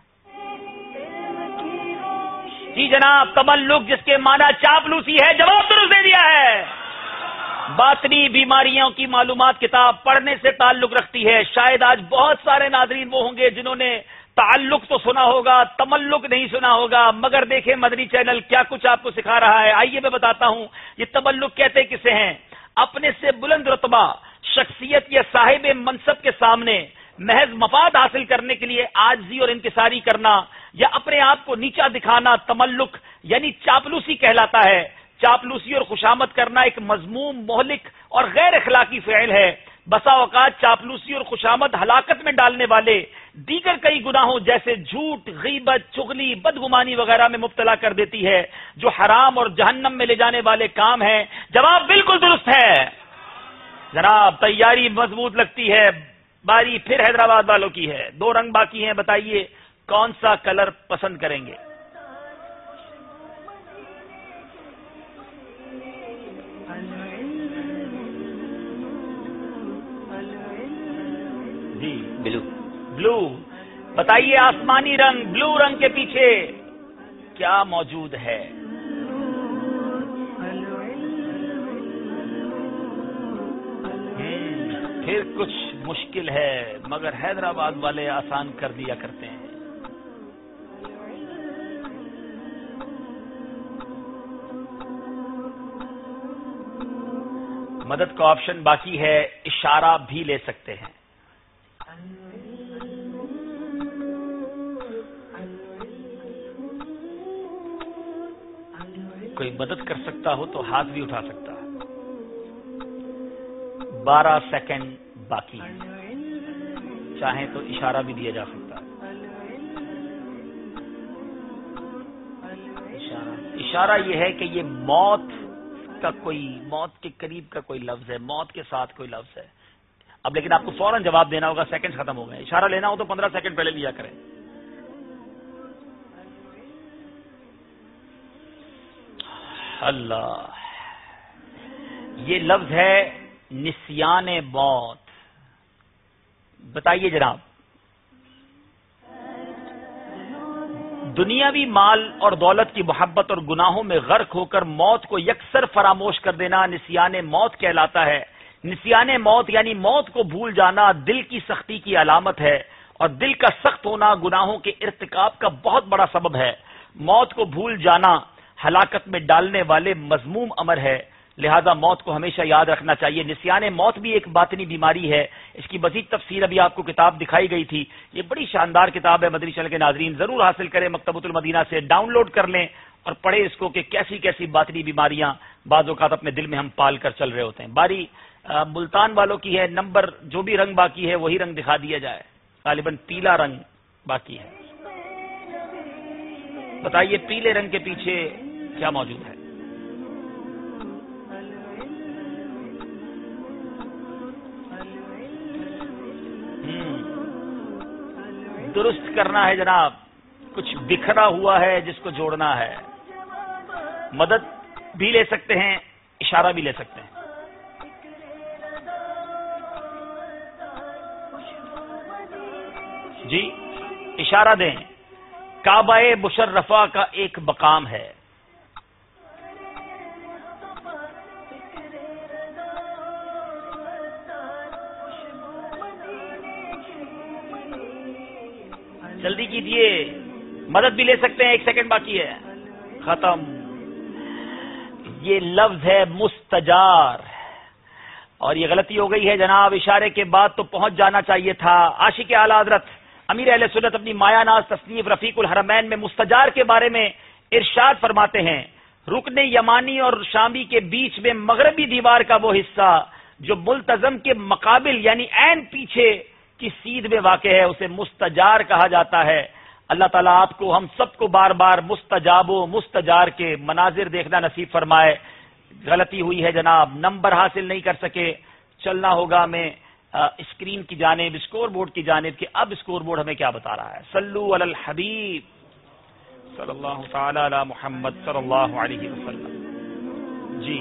جی جناب تملق جس کے معنی چاپلوسی ہے جواب درست دے دیا ہے. باطنی بیماریوں کی معلومات کتاب پڑھنے سے تعلق رکھتی ہے. شاید آج بہت سارے ناظرین وہ ہوں گے جنہوں نے تعلق تو سنا ہوگا تملق نہیں سنا ہوگا. مگر دیکھیں مدنی چینل کیا کچھ آپ کو سکھا رہا ہے. آئیے میں بتاتا ہوں یہ تملق کہتے کسے ہیں. اپنے سے بلند رتبہ شخصیت یا صاحب منصب کے سامنے محض مفاد حاصل کرنے کے لیے عاجزی اور انکساری کرنا یا اپنے آپ کو نیچا دکھانا تملق یعنی چاپلوسی کہلاتا ہے. چاپلوسی اور خوشامد کرنا ایک مذموم مہلک اور غیر اخلاقی فعل ہے. بسا اوقات چاپلوسی اور خوشامد ہلاکت میں ڈالنے والے دیگر کئی گناہوں جیسے جھوٹ، غیبت، چغلی، بدگمانی وغیرہ میں مبتلا کر دیتی ہے جو حرام اور جہنم میں لے جانے والے کام ہیں. جواب بالکل درست ہے جناب. تیاری مضبوط لگتی ہے. باری پھر حیدرآباد والوں کی ہے. دو رنگ باقی ہیں. بتائیے کون سا کلر پسند کریں گے؟ جی بلو. بلو. بتائیے آسمانی رنگ بلو رنگ کے پیچھے کیا موجود ہے؟ پھر کچھ مشکل ہے مگر حیدرآباد والے آسان کر دیا کرتے ہیں. مدد کا آپشن باقی ہے. اشارہ بھی لے سکتے ہیں. کوئی مدد کر سکتا ہو تو ہاتھ بھی اٹھا سکتا ہے. بارہ سیکنڈ باقی ہے. چاہیں تو اشارہ بھی دیا جا سکتا ہے. اشارہ اشارہ یہ ہے کہ یہ موت کا کوئی موت کے قریب کا کوئی لفظ ہے. موت کے ساتھ کوئی لفظ ہے. اب لیکن آپ کو فوراً جواب دینا ہوگا. سیکنڈ ختم ہو گئے. اشارہ لینا ہو تو پندرہ سیکنڈ پہلے لیا کریں. اللہ. یہ لفظ ہے نسیان موت. بتائیے جناب دنیاوی مال اور دولت کی محبت اور گناہوں میں غرق ہو کر موت کو یکسر فراموش کر دینا نسیان موت کہلاتا ہے. نسیان موت یعنی موت کو بھول جانا دل کی سختی کی علامت ہے اور دل کا سخت ہونا گناہوں کے ارتکاب کا بہت بڑا سبب ہے. موت کو بھول جانا ہلاکت میں ڈالنے والے مذموم امر ہے. لہذا موت کو ہمیشہ یاد رکھنا چاہیے. نسیان موت بھی ایک باطنی بیماری ہے. اس کی مزید تفصیل ابھی آپ کو کتاب دکھائی گئی تھی. یہ بڑی شاندار کتاب ہے. مدنی چینل کے ناظرین ضرور حاصل کریں. مکتبۃ المدینہ سے ڈاؤن لوڈ کر لیں اور پڑھیں اس کو کہ کیسی کیسی باطنی بیماریاں بعض اوقات اپنے دل میں ہم پال کر چل رہے ہوتے ہیں. باری ملتان والوں کی ہے. نمبر جو بھی رنگ باقی ہے وہی رنگ دکھا دیا جائے. غالباً پیلا رنگ باقی ہے. بتائیے پیلے رنگ کے پیچھے کیا موجود ہے؟ درست کرنا ہے جناب. کچھ بکھرا ہوا ہے جس کو جوڑنا ہے. مدد بھی لے سکتے ہیں اشارہ بھی لے سکتے ہیں. جی اشارہ دیں. کعبہ مشرفہ کا ایک مقام ہے. جلدی کیجیے, مدد بھی لے سکتے ہیں, ایک سیکنڈ باقی ہے. ختم. یہ لفظ ہے مستجار, اور یہ غلطی ہو گئی ہے جناب. اشارے کے بعد تو پہنچ جانا چاہیے تھا. عاشق اعلی حضرت امیر اہل سنت اپنی مایا ناز تصنیف رفیق الحرمین میں مستجار کے بارے میں ارشاد فرماتے ہیں, رکن یمانی اور شامی کے بیچ میں مغربی دیوار کا وہ حصہ جو ملتزم کے مقابل یعنی عین پیچھے کی سیدھ میں واقع ہے, اسے مستجار کہا جاتا ہے. اللہ تعالیٰ آپ کو ہم سب کو بار بار مستجاب و مستجار کے مناظر دیکھنا نصیب فرمائے. غلطی ہوئی ہے جناب, نمبر حاصل نہیں کر سکے. چلنا ہوگا ہمیں اسکرین کی جانب, اسکور بورڈ کی جانب کہ اب اسکور بورڈ ہمیں کیا بتا رہا ہے. صلو علی الحبیب صلی اللہ تعالی علی محمد صلی اللہ علیہ وسلم. جی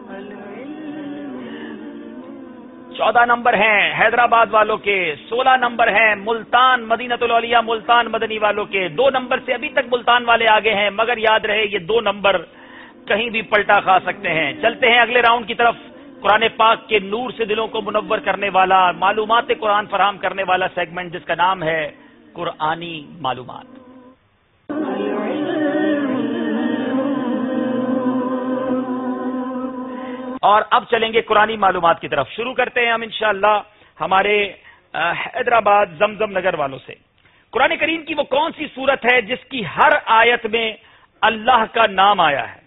چودہ نمبر ہیں حیدرآباد والوں کے, سولہ نمبر ہیں ملتان مدینۃ الاولیاء ملتان مدنی والوں کے. دو نمبر سے ابھی تک ملتان والے آگے ہیں, مگر یاد رہے یہ دو نمبر کہیں بھی پلٹا کھا سکتے ہیں. چلتے ہیں اگلے راؤنڈ کی طرف. قرآن پاک کے نور سے دلوں کو منور کرنے والا, معلومات قرآن فراہم کرنے والا سیگمنٹ جس کا نام ہے قرآنی معلومات. اور اب چلیں گے قرآنی معلومات کی طرف. شروع کرتے ہیں ہم انشاءاللہ ہمارے حیدرآباد زمزم نگر والوں سے. قرآن کریم کی وہ کون سی سورت ہے جس کی ہر آیت میں اللہ کا نام آیا ہے؟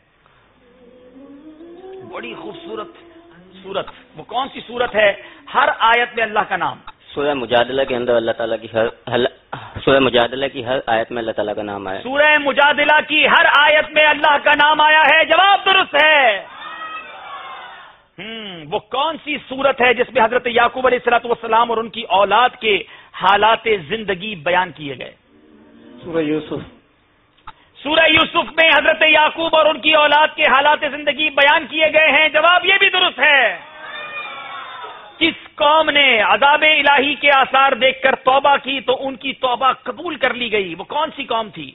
بڑی خوبصورت سورت. وہ کون سی سورت ہے ہر آیت میں اللہ کا نام؟ سورہ مجادلہ کے اندر اللہ تعالیٰ کی ہر سورہ مجادلہ کی ہر آیت میں اللہ تعالیٰ کا نام آیا ہے. سورہ مجادلہ کی ہر آیت میں اللہ کا نام آیا ہے. جواب درست ہے. ہم وہ کون سی سورت ہے جس میں حضرت یعقوب علیہ الصلوۃ والسلام اور ان کی اولاد کے حالات زندگی بیان کیے گئے؟ سورہ یوسف. سورہ یوسف میں حضرت یعقوب اور ان کی اولاد کے حالات زندگی بیان کیے گئے ہیں. جواب یہ بھی درست ہے. کس قوم نے عذاب الہی کے آثار دیکھ کر توبہ کی تو ان کی توبہ قبول کر لی گئی؟ وہ کون سی قوم تھی؟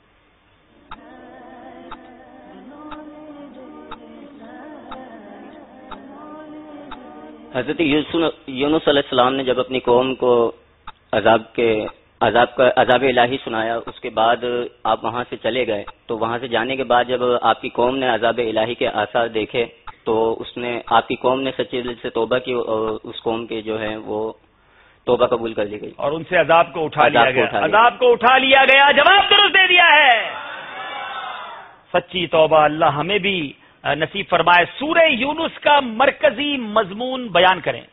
حضرت یونس علیہ السلام نے جب اپنی قوم کو عذاب کے عذاب کا عذاب الہی سنایا, اس کے بعد آپ وہاں سے چلے گئے, تو وہاں سے جانے کے بعد جب آپ کی قوم نے عذاب الہی کے آثار دیکھے تو اس نے آپ کی قوم نے سچے دل سے توبہ کی اور اس قوم کے جو ہے وہ توبہ قبول کر لی گئی اور ان سے عذاب کو اٹھا لیا گیا. عذاب کو اٹھا لیا گیا. جواب درست دے دیا ہے. سچی توبہ اللہ ہمیں بھی نصیب فرمائے. سورہ یونس کا مرکزی مضمون بیان کریں.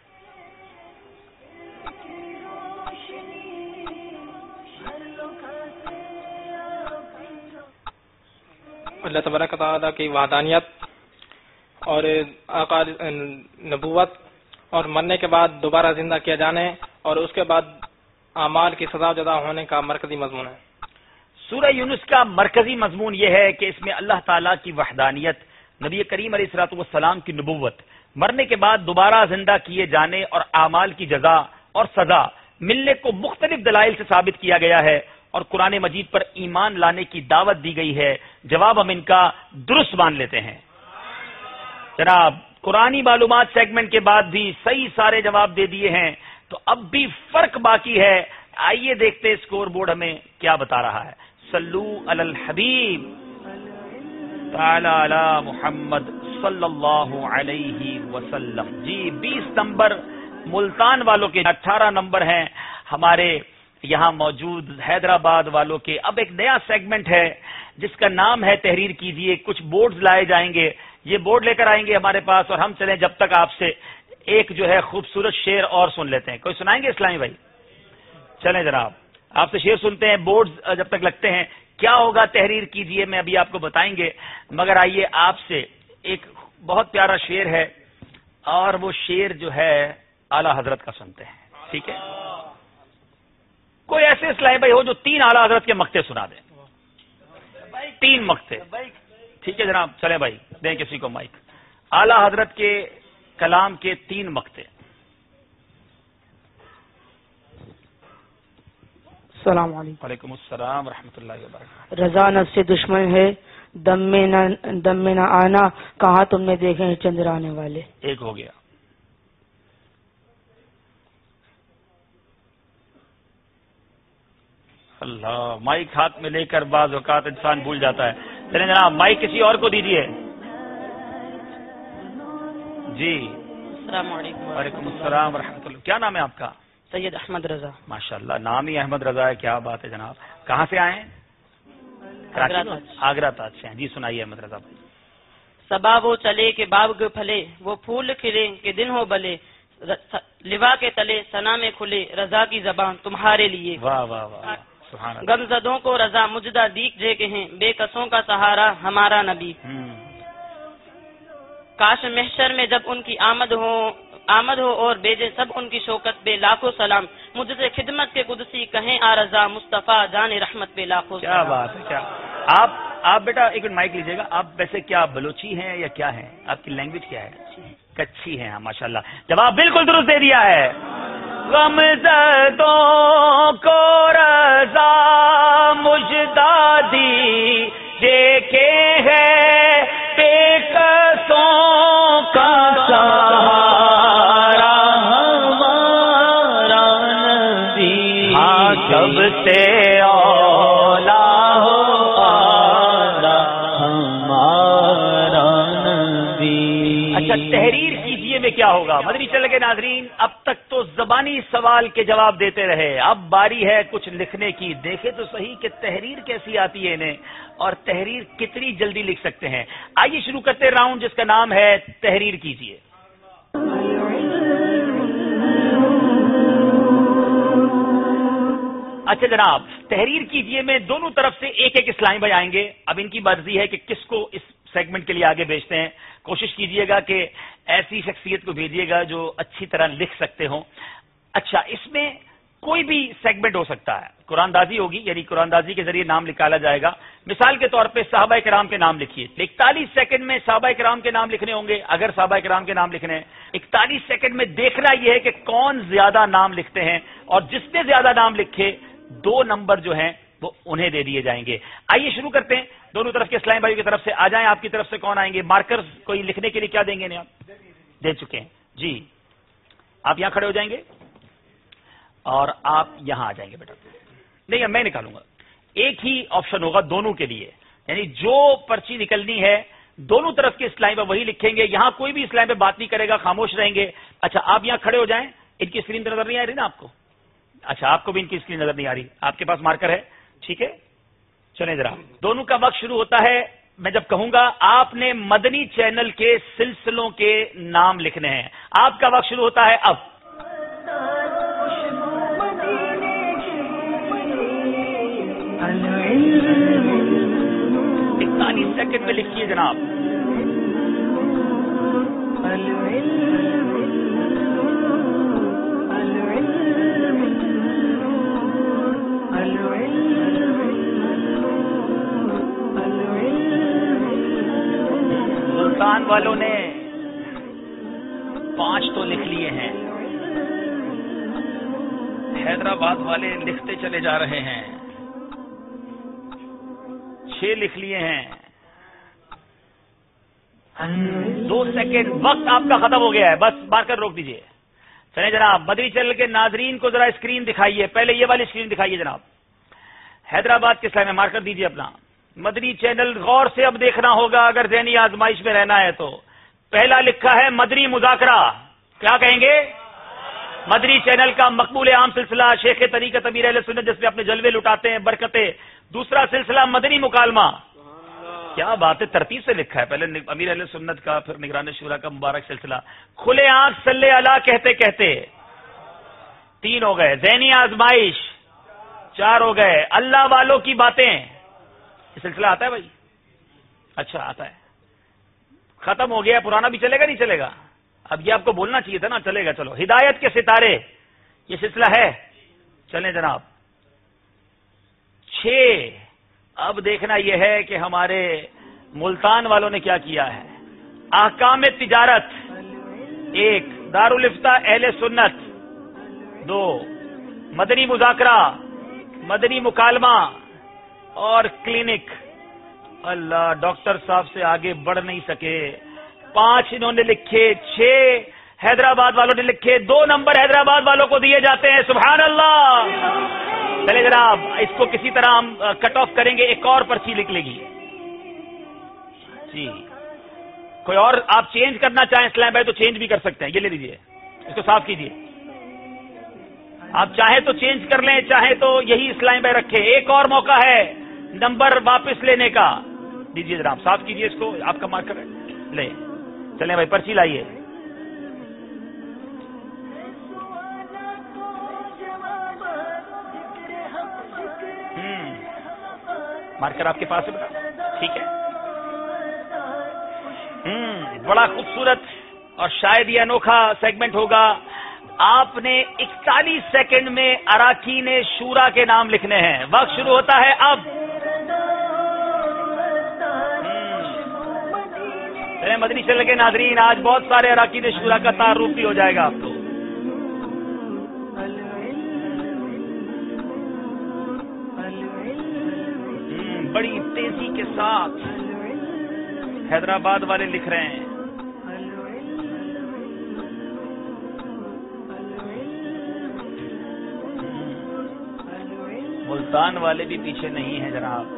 اللہ تبارک و تعالیٰ کی وحدانیت اور آقا نبوت اور مرنے کے بعد دوبارہ زندہ کیا جانے اور اس کے بعد اعمال کی سزا جزا ہونے کا مرکزی مضمون ہے. سورہ یونس کا مرکزی مضمون یہ ہے کہ اس میں اللہ تعالیٰ کی وحدانیت, نبی کریم علیہ الصلوۃ والسلام کی نبوت, مرنے کے بعد دوبارہ زندہ کیے جانے اور اعمال کی جزا اور سزا ملنے کو مختلف دلائل سے ثابت کیا گیا ہے اور قرآن مجید پر ایمان لانے کی دعوت دی گئی ہے. جواب ہم ان کا درست مان لیتے ہیں. جناب قرآنی معلومات سیگمنٹ کے بعد بھی صحیح سارے جواب دے دیے ہیں, تو اب بھی فرق باقی ہے. آئیے دیکھتے اسکور بورڈ ہمیں کیا بتا رہا ہے. صلو علی الحبیب تعالی علی محمد صلی اللہ علیہ وسلم. جی بیس نمبر ملتان والوں کے, اٹھارہ نمبر ہیں ہمارے یہاں موجود حیدرآباد والوں کے. اب ایک نیا سیگمنٹ ہے جس کا نام ہے تحریر کیجئے. کچھ بورڈز لائے جائیں گے, یہ بورڈ لے کر آئیں گے ہمارے پاس اور ہم چلیں جب تک آپ سے ایک جو ہے خوبصورت شعر اور سن لیتے ہیں. کوئی سنائیں گے اسلامی بھائی؟ چلیں جناب آپ سے شعر سنتے ہیں. بورڈز جب تک لگتے ہیں کیا ہوگا تحریر کیجئے میں ابھی آپ کو بتائیں گے, مگر آئیے آپ سے ایک بہت پیارا شعر ہے اور وہ شعر جو ہے اعلی حضرت کا سنتے ہیں. ٹھیک ہے, کوئی ایسے اسلامی بھائی ہو جو تین اعلی حضرت کے مقتے سنا دیں. تین مقتے, ٹھیک ہے جناب. چلیں بھائی دیں کسی کو مائک. اعلی حضرت کے کلام کے تین مقتے. السلام علیکم. وعلیکم السلام ورحمۃ اللہ وبرکاتہ. رضا نفس سے دشمن ہے، دم میں نہ دم میں نہ آنا، کہاں تم نے دیکھے ہیں چندر آنے والے. ایک ہو گیا. اللہ، مائک ہاتھ میں لے کر بعض اوقات انسان بھول جاتا ہے. چلیں جناب مائک کسی اور کو دیجیے. جی السلام علیکم. وعلیکم السلام ورحمۃ اللہ. کیا نام ہے آپ کا؟ سید احمد رضا. ماشاء اللہ، نام ہی احمد رضا ہے، کیا بات ہے جناب. کہاں سے آئے ہیں؟ آگرہ تاج سے ہیں. جی سنائیے احمد رضا بھائی. صبا وہ چلے کہ باغ پھلے، وہ پھول کھلے کہ دن ہو بلے، لوا کے تلے ثنا میں کھلے رضا کی زبان تمہارے لیے. واہ واہ واہ، سبحان اللہ. غمزدوں کو رضا مجدہ دیکھ جے کہیں، بے کسوں کا سہارا ہمارا نبی. کاش محشر میں جب ان کی آمد ہو آمد ہو اور بھیجے سب ان کی شوکت پہ لاکھوں سلام، مجھ سے خدمت کے قدسی کہیں آ رضا، مصطفیٰ جان رحمت پہ لاکھوں سلام. کیا بات ہے. کیا آپ آپ بیٹا ایک منٹ مائک لیجیے گا. آپ ویسے کیا بلوچی ہیں یا کیا ہیں؟ آپ کی لینگویج کیا ہے؟ کچھی ہیں. ہاں ماشاء اللہ، جواب بالکل درست دے دیا ہے. غمزدوں کو رضا مجدہ دی دیکھے ہے، بے کسوں کا سہارا ہمارا نبی. ہاں سب سے اولا ہو آرا ہمارا نبی. اچھا تحریر کیجئے میں کیا ہوگا؟ مدنی چینل کے ناظرین اب تک تو زبانی سوال کے جواب دیتے رہے، اب باری ہے کچھ لکھنے کی. دیکھیں تو صحیح کہ تحریر کیسی آتی ہے انہیں اور تحریر کتنی جلدی لکھ سکتے ہیں. آئیے شروع کرتے راؤنڈ جس کا نام ہے تحریر کیجئے. اچھا جناب، تحریر کیجئے میں دونوں طرف سے ایک ایک اسلام بھائی آئیں گے. اب ان کی مرضی ہے کہ کس کو اس سیگمنٹ کے لیے آگے بھیجتے ہیں. کوشش کیجئے گا کہ ایسی شخصیت کو بھیجیے گا جو اچھی طرح لکھ سکتے ہوں. اچھا، اس میں کوئی بھی سیگمنٹ ہو سکتا ہے. قرآن دازی ہوگی، یعنی قرآن دازی کے ذریعے نام نکالا جائے گا. مثال کے طور پہ صحابہ کرام کے نام لکھیے. اکتالیس سیکنڈ میں صحابہ کرام کے نام لکھنے ہوں گے. اگر صحابہ کرام کے نام لکھنے ہیں اکتالیس سیکنڈ میں دیکھنا یہ ہے کہ کون زیادہ نام لکھتے ہیں، اور جس نے زیادہ نام لکھے دو نمبر جو ہیں وہ انہیں دے دیے جائیں گے. آئیے شروع کرتے ہیں. دونوں طرف کے اسلام بھائی کی طرف سے آ جائیں. آپ کی طرف سے کون آئیں گے؟ مارکرز کوئی لکھنے کے لیے کیا دیں گے؟ آپ دے چکے ہیں. جی آپ یہاں کھڑے ہو جائیں گے اور آپ یہاں آ جائیں گے. بیٹا نہیں، میں نکالوں گا. ایک ہی آپشن ہوگا دونوں کے لیے، یعنی جو پرچی نکلنی ہے دونوں طرف کے اسلام پہ وہی لکھیں گے. یہاں کوئی بھی اسلام پہ بات نہیں کرے گا، خاموش رہیں گے. اچھا آپ یہاں کھڑے ہو جائیں. ان کی اسکرین پہ نظر نہیں آ رہی نا آپ کو؟ اچھا آپ کو بھی ان کی اسکرین نظر نہیں آ رہی. آپ کے پاس مارکر ہے؟ ٹھیک ہے، چلیں ذرا. دونوں کا وقت شروع ہوتا ہے. میں جب کہوں گا آپ نے مدنی چینل کے سلسلوں کے نام لکھنے ہیں. آپ کا وقت شروع ہوتا ہے اب. اکتالیس سیکنڈ میں لکھیے جناب. ملتان والوں نے پانچ تو لکھ لیے ہیں، حیدرآباد والے لکھتے چلے جا رہے ہیں. چھ لکھ لیے ہیں. دو سیکنڈ وقت آپ کا ختم ہو گیا ہے، بس مار کر روک دیجئے. چلیں جناب مدنی چینل کے ناظرین کو ذرا اسکرین دکھائیے. پہلے یہ والی اسکرین دکھائیے جناب. حیدرآباد کے سائے میں مار کر دیجئے اپنا. مدنی چینل غور سے اب دیکھنا ہوگا اگر ذہنی آزمائش میں رہنا ہے تو. پہلا لکھا ہے مدنی مذاکرہ. کیا کہیں گے؟ مدنی چینل کا مقبول عام سلسلہ شیخ طریقت امیر اہل سنت جس میں اپنے جلوے لٹاتے ہیں، برکتیں. دوسرا سلسلہ مدنی مکالمہ. کیا بات ہے، ترتیب سے لکھا ہے. پہلے امیر اہل سنت کا، پھر نگران شورا کا مبارک سلسلہ. کھلے آنکھ صلی اللہ کہتے کہتے تین ہو گئے. ذہنی آزمائش چار ہو گئے. اللہ والوں کی باتیں. یہ سلسلہ آتا ہے بھائی؟ اچھا آتا ہے. ختم ہو گیا. پرانا بھی چلے گا نہیں چلے گا؟ اب یہ آپ کو بولنا چاہیے تھا نا. چلے گا. چلو ہدایت کے ستارے یہ سلسلہ ہے. چلیں جناب چھ. اب دیکھنا یہ ہے کہ ہمارے ملتان والوں نے کیا کیا ہے. احکام تجارت ایک. دارالفتہ اہل سنت دو. مدنی مذاکرہ مدنی مکالمہ اور کلینک. اللہ، ڈاکٹر صاحب سے آگے بڑھ نہیں سکے. پانچ انہوں نے لکھے، چھ حیدرآباد والوں نے لکھے، دو نمبر حیدرآباد والوں کو دیے جاتے ہیں. سبحان اللہ. چلے جناب، اس کو کسی طرح ہم کٹ آف کریں گے. ایک اور پرچی لکھ لے گی جی. کوئی اور آپ چینج کرنا چاہیں اسلام بھائی تو چینج بھی کر سکتے ہیں. یہ لے لیجیے، اس کو صاف کیجیے. آپ چاہیں تو چینج کر لیں، چاہیں تو یہی اسلام بھائی رکھے. ایک اور موقع ہے نمبر واپس لینے کا. دیجیے جناب، صاف کیجیے اس کو. آپ کا مارکر ہے، لے. چلیں بھائی، پرچی لائیے. مارکر آپ کے پاس ہے بیٹا؟ ٹھیک ہے. ہوں بڑا خوبصورت اور شاید یہ انوکھا سیگمنٹ ہوگا. آپ نے اکتالیس سیکنڈ میں اراکین شورا کے نام لکھنے ہیں. وقت شروع ہوتا ہے اب. مدنی چینل کے ناظرین، آج بہت سارے اراکین شورا کا تعارف بھی ہو جائے گا آپ کو. بڑی تیزی کے ساتھ حیدرآباد والے لکھ رہے ہیں. ملتان والے بھی پیچھے نہیں ہیں جناب.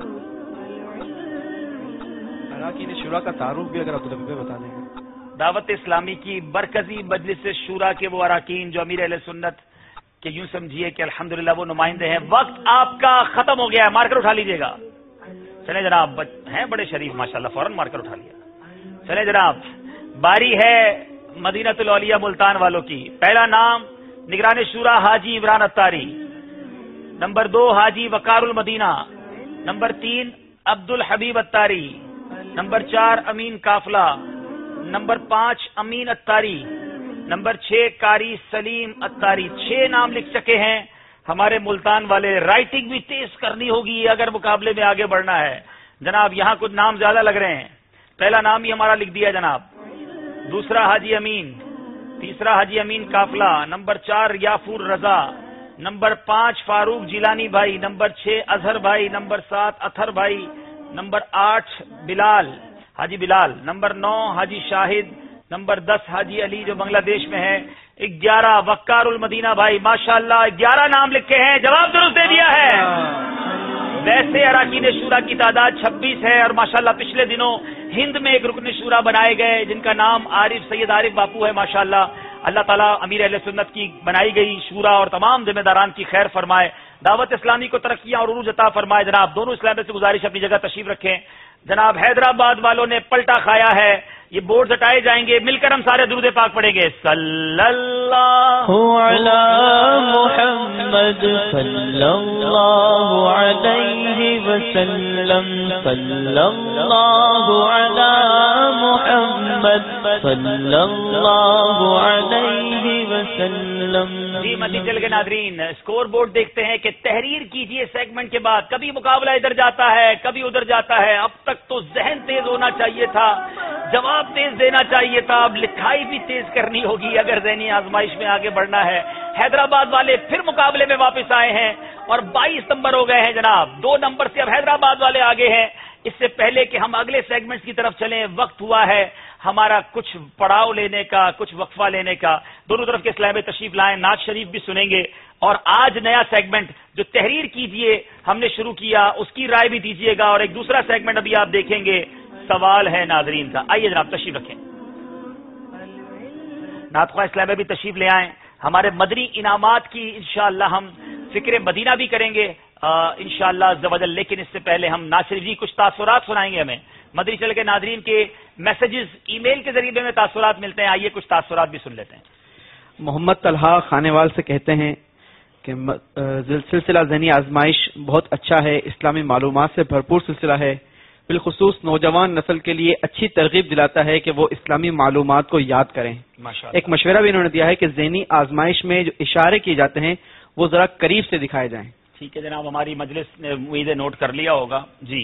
اراکین شورا کا تعارف بھی اگر عبدالحبیب بتا دیں گے. دعوت اسلامی کی مرکزی مجلس شورا کے وہ اراکین جو امیر اہل سنت کے یوں سمجھیے کہ الحمدللہ وہ نمائندے ہیں. وقت آپ کا ختم ہو گیا ہے. مارکر اٹھا لیجیے گا. چلے جناب، ہیں بڑے شریف ماشاءاللہ، فوراً مارکر اٹھا لیا. چلے جناب، باری ہے مدینہ الاولیاء ملتان والوں کی. پہلا نام نگران شورا حاجی عمران اتاری. نمبر دو حاجی وقار المدینہ. نمبر تین عبد الحبیب اتاری. نمبر چار امین قافلہ. نمبر پانچ امین اتاری. نمبر چھ قاری سلیم اتاری. چھ نام لکھ سکے ہیں ہمارے ملتان والے. رائٹنگ بھی تیز کرنی ہوگی اگر مقابلے میں آگے بڑھنا ہے جناب. یہاں کچھ نام زیادہ لگ رہے ہیں. پہلا نام ہی ہمارا لکھ دیا جناب. دوسرا حاجی امین. تیسرا حاجی امین قافلہ. نمبر چار یافور رضا. نمبر پانچ فاروق جیلانی بھائی. نمبر چھ اظہر بھائی. نمبر سات اطہر بھائی. نمبر آٹھ بلال حاجی بلال. نمبر نو حاجی شاہد. نمبر دس حاجی علی جو بنگلہ دیش میں ہے. گیارہ وقار المدینہ بھائی. ماشاءاللہ گیارہ نام لکھے ہیں. جواب درست دے دیا ہے. ویسے اراکین شورا کی تعداد چھبیس ہے اور ماشاءاللہ پچھلے دنوں ہند میں ایک رکن شورا بنائے گئے جن کا نام عارف سید عارف باپو ہے. ماشاءاللہ اللہ تعالیٰ امیر اہل سنت کی بنائی گئی شورا اور تمام ذمہ داران کی خیر فرمائے. دعوت اسلامی کو ترقیاں اور عروج عطا فرمائے. جناب دونوں اسلام سے گزارش اپنی جگہ تشریف رکھیں. جناب حیدرآباد والوں نے پلٹا کھایا ہے. یہ بورڈ ہٹائے جائیں گے. مل کر ہم سارے درود پاک پڑھیں گے. صلی اللہ علی محمد صلی اللہ علیہ وسلم. صلی اللہ علی محمد صلی اللہ علیہ وسلم. جی مدنی چینل کے ناظرین، اسکور بورڈ دیکھتے ہیں کہ تحریر کیجئے سیگمنٹ کے بعد. کبھی مقابلہ ادھر جاتا ہے، کبھی ادھر جاتا ہے. اب تک تو ذہن تیز ہونا چاہیے تھا، جواب تیز دینا چاہیے تھا. اب لکھائی بھی تیز کرنی ہوگی اگر ذہنی آزمائش میں آگے بڑھنا ہے. حیدرآباد والے پھر مقابلے میں واپس آئے ہیں اور بائیس نمبر ہو گئے ہیں جناب. دو نمبر سے اب حیدرآباد والے آگے ہیں. اس سے پہلے کہ ہم اگلے سیگمنٹ کی طرف چلیں، وقت ہوا ہے ہمارا کچھ پڑاؤ لینے کا، کچھ وقفہ لینے کا. دونوں طرف کے اسلام تشریف لائیں. نعت شریف بھی سنیں گے اور آج نیا سیگمنٹ جو تحریر کیجئے ہم نے شروع کیا اس کی رائے بھی دیجئے گا. اور ایک دوسرا سیگمنٹ ابھی آپ دیکھیں گے، سوال ہے ناظرین کا. آئیے جناب تشریف رکھیں. نعت خواہ اسلام بھی تشریف لے آئیں. ہمارے مدنی انعامات کی انشاءاللہ ہم فکر مدینہ بھی کریں گے انشاءاللہ عز و جل. لیکن اس سے پہلے ہم نعت شریف جی کچھ تاثرات سنائیں گے. ہمیں مدنی چینل کے ناظرین کے میسیجز ای میل کے ذریعے میں تاثرات ملتے ہیں. آئیے کچھ تاثرات بھی سن لیتے ہیں. محمد طلحہ خانے وال سے کہتے ہیں کہ سلسلہ ذہنی آزمائش بہت اچھا ہے، اسلامی معلومات سے بھرپور سلسلہ ہے، بالخصوص نوجوان نسل کے لیے اچھی ترغیب دلاتا ہے کہ وہ اسلامی معلومات کو یاد کریں. ایک مشورہ بھی انہوں نے دیا ہے کہ ذہنی آزمائش میں جو اشارے کیے جاتے ہیں وہ ذرا قریب سے دکھائے جائیں. ٹھیک ہے جناب، ہماری مجلس نے امید نوٹ کر لیا ہوگا. جی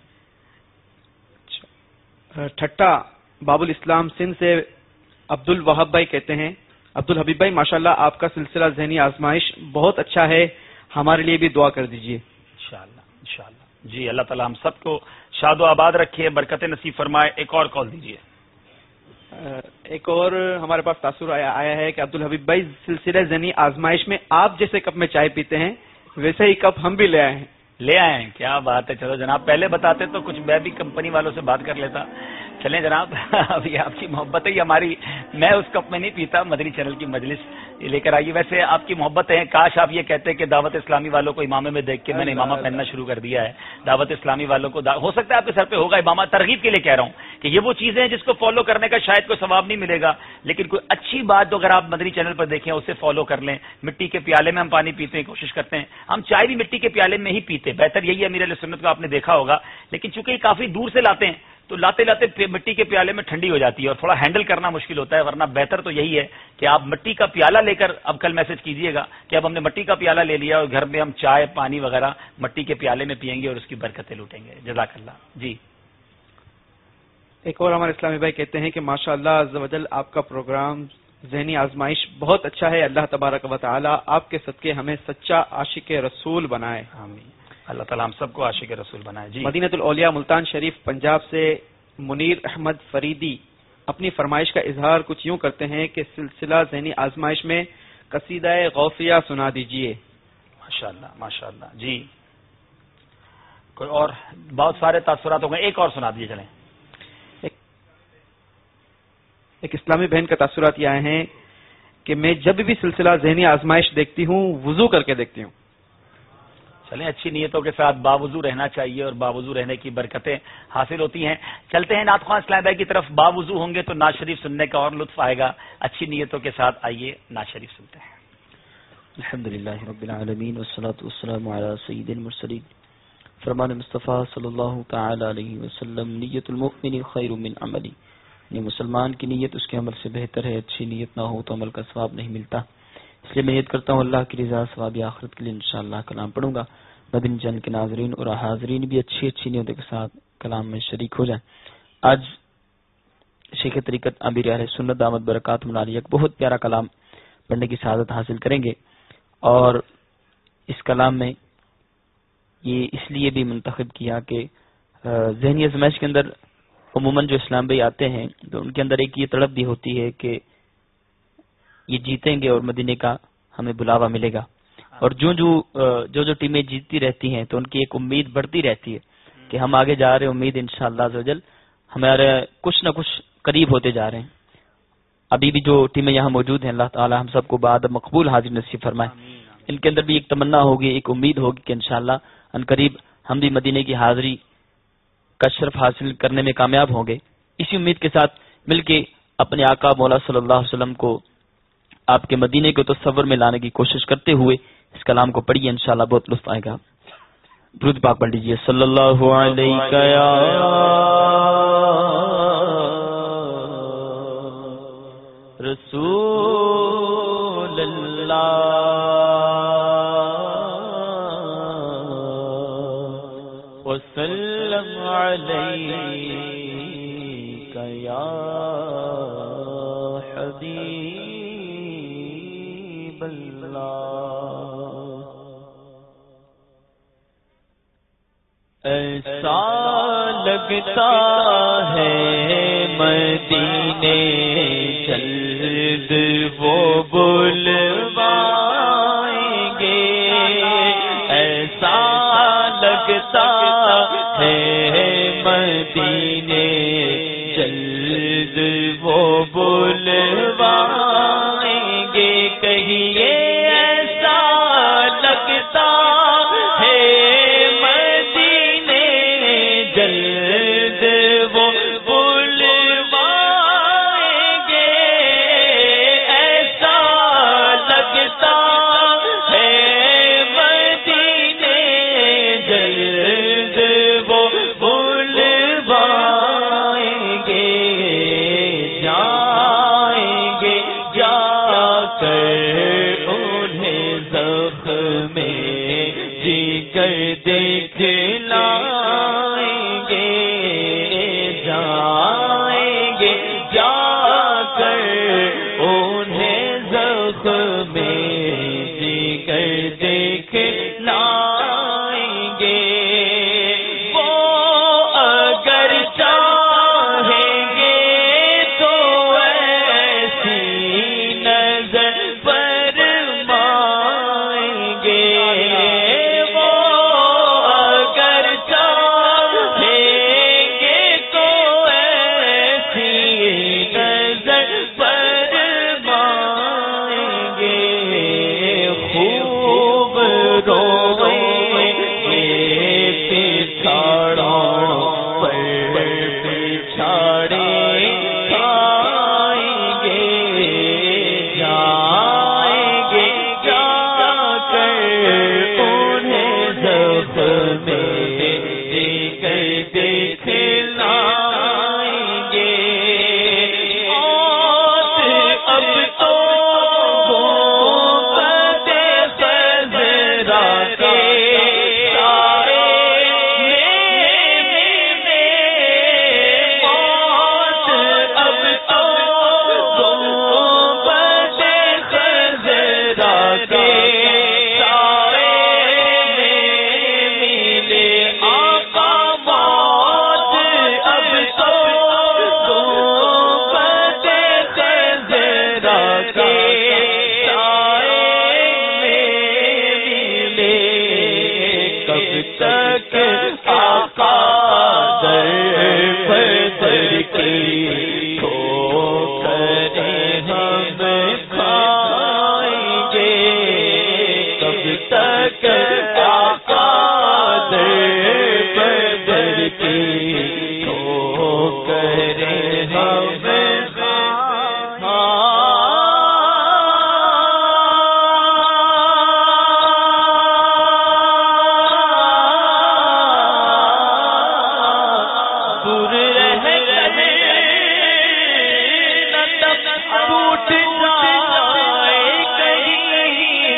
ٹھٹا باب الاسلام سندھ سے عبد الوہاب بھائی کہتے ہیں، عبد الحبیب بھائی ماشاءاللہ آپ کا سلسلہ ذہنی آزمائش بہت اچھا ہے. ہمارے لیے بھی دعا کر دیجیے انشاءاللہ انشاءاللہ. جی اللہ تعالیٰ ہم سب کو شاد و آباد رکھے، برکت نصیب فرمائے. ایک اور کال دیجیے. ایک اور ہمارے پاس تاثر آیا آیا ہے کہ عبدالحبیب بھائی، سلسلہ ذہنی آزمائش میں آپ جیسے کپ میں چائے پیتے ہیں ویسے ہی کپ ہم بھی لے آئے ہیں. لے آئے ہیں، کیا بات ہے. چلو جناب، پہلے بتاتے تو کچھ میں بھی کمپنی والوں سے بات کر لیتا. چلیں جناب، ابھی آپ کی محبت ہے ہماری، میں اس کپ میں نہیں پیتا. مدنی چینل کی مجلس لے کر آئیے. ویسے آپ کی محبت ہے، کاش آپ یہ کہتے کہ دعوت اسلامی والوں کو امامے میں دیکھ کے میں نے امامہ پہننا شروع کر دیا ہے. دعوت اسلامی والوں کو دا... ہو سکتا ہے آپ کے سر پہ ہوگا امامہ. ترغیب کے لیے کہہ رہا ہوں کہ یہ وہ چیزیں ہیں جس کو فالو کرنے کا شاید کوئی ثواب نہیں ملے گا، لیکن کوئی اچھی بات اگر آپ مدنی چینل پر دیکھیں اسے فالو کر لیں. مٹی کے پیالے میں ہم پانی پیتے ہیں، کوشش کرتے ہیں. ہم چائے بھی مٹی کے پیالے میں ہی پیتے، بہتر یہی ہے. میرے سنت کو آپ نے دیکھا ہوگا، لیکن چونکہ یہ کافی دور سے لاتے ہیں تو لاتے لاتے مٹی کے پیالے میں ٹھنڈی ہو جاتی ہے اور تھوڑا ہینڈل کرنا مشکل ہوتا ہے. ورنہ بہتر تو یہی ہے کہ آپ مٹی کا پیالہ لے کر اب کل میسج کیجئے گا کہ اب ہم نے مٹی کا پیالہ لے لیا اور گھر میں ہم چائے پانی وغیرہ مٹی کے پیالے میں پیئیں گے اور اس کی برکتیں لوٹیں گے. جزاک اللہ. جی ایک اور ہمارے اسلامی بھائی کہتے ہیں کہ ماشاء اللہ عز و جل آپ کا پروگرام ذہنی آزمائش بہت اچھا ہے. اللہ تبارک و تعالی آپ کے صدقے ہمیں سچا عاشق رسول بنائے. آمین. اللہ تعالیٰ ہم سب کو عاشق رسول بنائے. جی مدینۃ الاولیاء ملتان شریف پنجاب سے منیر احمد فریدی اپنی فرمائش کا اظہار کچھ یوں کرتے ہیں کہ سلسلہ ذہنی آزمائش میں قصیدہ غوثیہ سنا دیجئے. ماشاءاللہ ماشاءاللہ. جی کوئی اور؟ بہت سارے تاثرات ہو گئے، ایک اور سنا دیجیے. چلیں. ایک, ایک اسلامی بہن کا تاثرات یہ آئے ہیں کہ میں جب بھی سلسلہ ذہنی آزمائش دیکھتی ہوں وضو کر کے دیکھتی ہوں. چلیں، اچھی نیتوں کے ساتھ باوضو رہنا چاہیے اور باوضو رہنے کی برکتیں حاصل ہوتی ہیں. چلتے ہیں نعت خواں اسلام بھائی کی طرف. باوضو ہوں گے تو نعت شریف سننے کا اور لطف آئے گا. اچھی نیتوں کے ساتھ آئیے نعت شریف سنتے ہیں. الحمدللہ رب العالمین والصلاة والسلام علی سید المرسلین. فرمان مصطفیٰ صلی اللہ تعالی علیہ وسلم، نیت المؤمن خیر من عملی. یہ مسلمان کی نیت اس کے عمل سے بہتر ہے. اچھی نیت نہ ہو تو عمل کا ثواب نہیں ملتا. اس لیے میں نیت کرتا ہوں اللہ کی رضا ثواب آخرت کے لیے انشاءاللہ کلام پڑھوں گا. مدنی چینل کے ناظرین اور حاضرین بھی اچھی اچھی نیتوں کے ساتھ کلام میں شریک ہو جائیں. آج شیخ طریقت امیر اہل سنت دامت برکاتہم العالیہ ایک بہت پیارا کلام پڑھنے کی سعادت حاصل کریں گے، اور اس کلام میں یہ اس لیے بھی منتخب کیا کہ ذہنی آزمائش کے اندر عموماً جو اسلام بھائی آتے ہیں تو ان کے اندر ایک یہ تڑپ بھی ہوتی ہے کہ یہ جیتیں گے اور مدینے کا ہمیں بلاوا ملے گا. اور جو جو جو جو ٹیمیں جیتتی رہتی ہیں تو ان کی ایک امید بڑھتی رہتی ہے کہ ہم آگے جا رہے ہیں. امید انشاءاللہ عز و جل ہمارے کچھ نہ کچھ قریب ہوتے جا رہے ہیں. ابھی بھی جو ٹیمیں یہاں موجود ہیں اللہ تعالی ہم سب کو بعد مقبول حاضر نصیب فرمائے. ان کے اندر بھی ایک تمنا ہوگی، ایک امید ہوگی کہ انشاءاللہ ان قریب ہم بھی مدینے کی حاضری کا شرف حاصل کرنے میں کامیاب ہوں گے. اسی امید کے ساتھ مل کے اپنے آقا مولا صلی اللہ علیہ وسلم کو آپ کے مدینے کو تصور میں لانے کی کوشش کرتے ہوئے اس کلام کو پڑھیے، انشاءاللہ بہت لطف آئے گا. درود پاک پڑھ لیجیے. صلی اللہ علیہ یا رسول اللہ وسلم علیک یا حبیب اللہ. ایسا لگتا ہے مدینے جلد وہ بلوائیں گے. ایسا لگتا ہے مدینے جلد وہ بلوائیں گے. کہیے ایسا لگتا ہے جلد وہ بلوائیں گے. ایسا لگتا ہے مدینے جلد وہ بلوائیں گے. جائیں گے جا کر انہیں زخم جگر دکھلا میں دیگر دیکھ لائیں گے وہ اگر چاہیں گے تو ایسی نظر فرمائیں گے وہ اگر چاہیں گے تو ایسی نظر فرمائیں گے خوب روئیں گے پچھاڑوں پر پچھاڑے کھائیں گے جائیں گے جا کر انہیں زخم دیگر دیکھ لائیں گے اور اب تو غربت خضرا کے سائے میں موت اب تو غربت خضرا کے سائے میں ملے آقا موت اب تو غربت خضرا کے سائے میں ملے کب تک آقا در پر در کی ٹھوکریں ہم کھائیں گے کب تک آقا در پر در کی ٹھوکریں ہم دور رہ کر نہ تب ٹوٹ جائے کہیں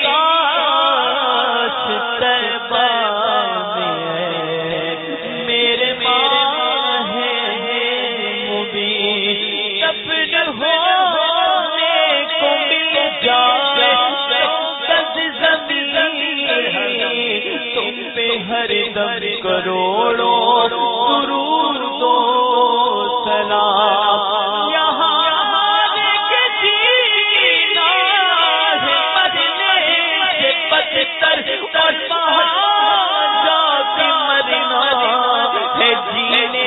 کاش طیبہ میں میرے ماہ مبین دفن ہونے کو مل جائے گز زمین تم پہ ہر دم کروڑوں درود دو سلام یہاں کے جینا ہے مرنے سے بدتر اور وہاں جا کے مرنا ہے جینے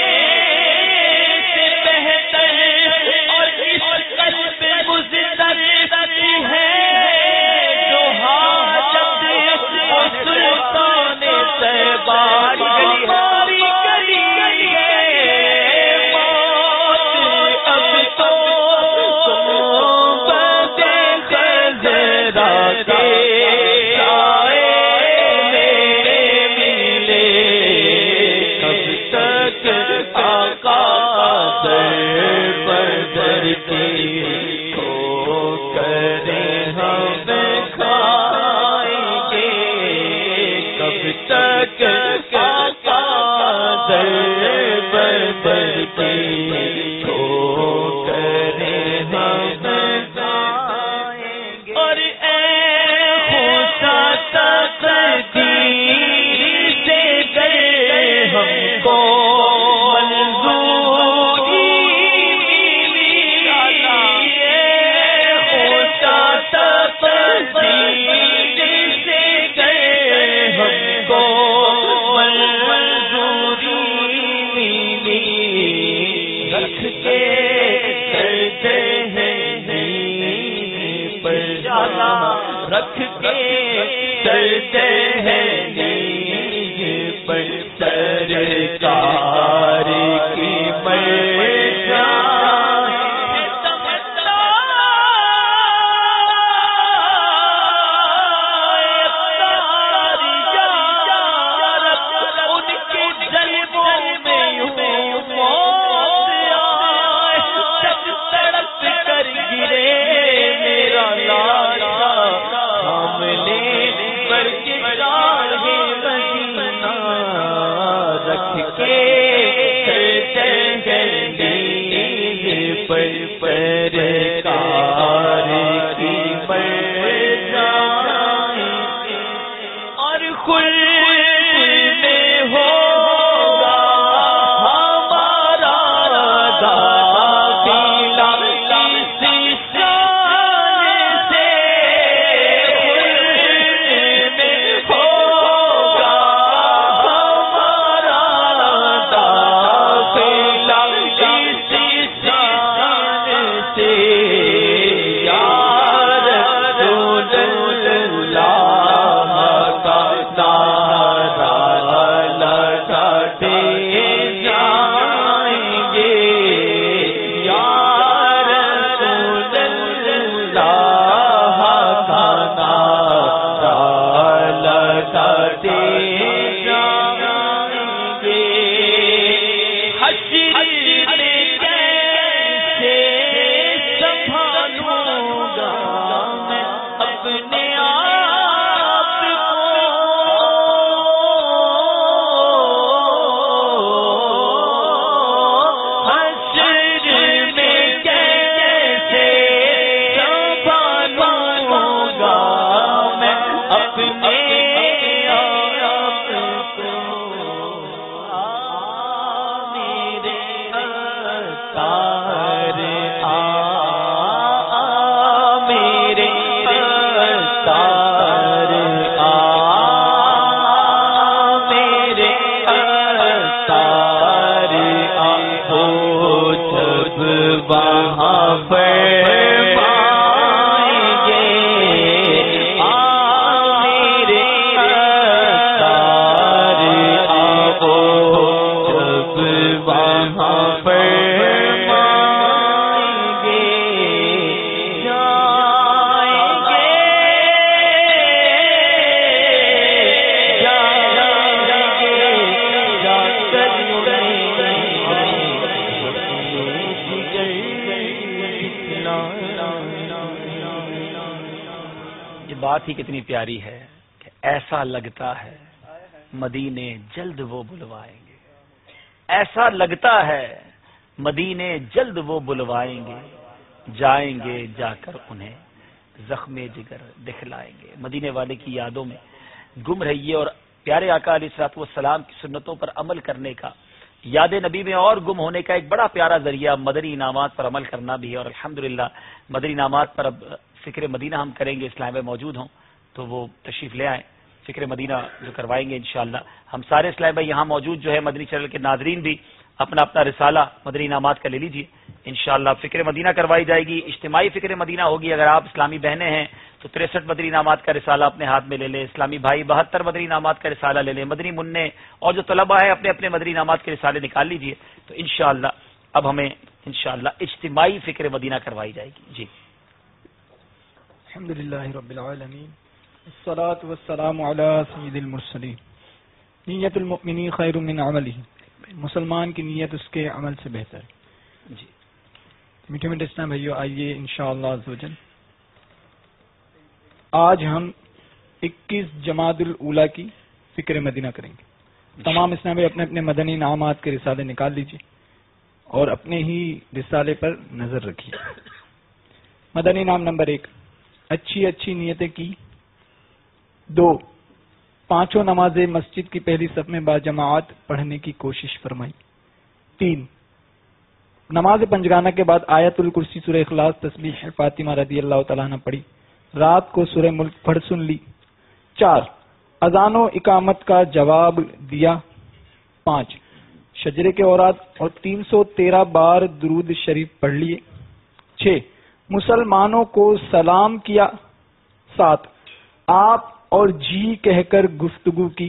سے بہتر اور اس قلب مزدر ہے جو حاجت اور سلطان طیبہ ہماری گلی ہے موت اب تو غربت خضرا کے سائے میں ملے کب تک آقا در پر در کی ٹھوکریں ہم کھائیں گے کب تک آقا در پر در کی ٹھوکریں ہم کھائیں گے اور اے خوشا تقدیر سے گئے ہم کو منظوری ملی خوشا تقدیر سے گئے ہم کو منظوری ملی رکھ کے کرتے ہیں نیز پر جانا رکھ کے کرتے ہیں نیز پر سرکار کی مرجان ان کے جلووں میں یوں موت آئے جب تڑپ کر گرے میرا لالا ہم نے بڑھ کے بات ہی کتنی پیاری ہے کہ ایسا لگتا ہے مدینے جلد وہ بلوائیں گے، ایسا لگتا ہے مدینے جلد وہ بلوائیں گے، جائیں گے جا کر انہیں زخم جگر دکھلائیں گے۔ مدینے والے کی یادوں میں گم رہیے اور پیارے آقا علیہ الصلوۃ والسلام کی سنتوں پر عمل کرنے کا، یاد نبی میں اور گم ہونے کا ایک بڑا پیارا ذریعہ مدنی انعامات پر عمل کرنا بھی ہے۔ اور الحمدللہ مدنی انعامات پر اب فکر مدینہ ہم کریں گے، اسلام میں موجود ہوں تو وہ تشریف لے آئیں، فکر مدینہ جو کروائیں گے انشاءاللہ۔ ہم سارے اسلام بھائی یہاں موجود جو ہے مدنی چینل کے ناظرین بھی اپنا اپنا رسالہ مدنی انعامات کا لے لیجیے، انشاءاللہ فکر مدینہ کروائی جائے گی، اجتماعی فکر مدینہ ہوگی۔ اگر آپ اسلامی بہنیں ہیں تو تریسٹھ مدنی انعامات کا رسالہ اپنے ہاتھ میں لے لیں، اسلامی بھائی بہتر مدنی انعامات کا رسالہ لے لیں، مدنی منع اور جو طلبہ ہیں اپنے اپنے مدنی انعامات کے رسالے نکال لیجیے، تو انشاءاللہ اب ہمیں انشاءاللہ اجتماعی فکر مدینہ کروائی جائے گی۔ جی الحمدللہ رب العالمین والصلاة والسلام علی سید المرسلین۔ نیت المؤمنی خیر من عملہ، مسلمان کی نیت اس کے عمل سے بہتر ہے۔ جی میٹھے میٹھے اسلام بھائیو، آئیے انشاءاللہ عز و جل آج ہم اکیس جمادی الاولیٰ کی فکر مدینہ کریں گے۔ تمام اسلام بھائی اپنے اپنے مدنی انعامات کے رسالے نکال لیجیے اور اپنے ہی رسالے پر نظر رکھیے۔ مدنی انعام نمبر ایک، اچھی اچھی نیتیں کی۔ دو، پانچوں نمازیں مسجد کی پہلی صف میں باجماعت پڑھنے کی کوشش فرمائی۔ تین، نماز پنجگانہ کے بعد آیت الکرسی سورہ اخلاص تسبیح فاطمہ رضی اللہ تعالیٰ عنہ پڑھی، رات کو سورہ ملک پڑھ سن لی۔ چار، اذان و اقامت کا جواب دیا۔ پانچ، شجرے کے اوراد اور تین سو تیرہ بار درود شریف پڑھ لیے۔ چھ، مسلمانوں کو سلام کیا۔ سات، آپ اور جی کہہ کر گفتگو کی۔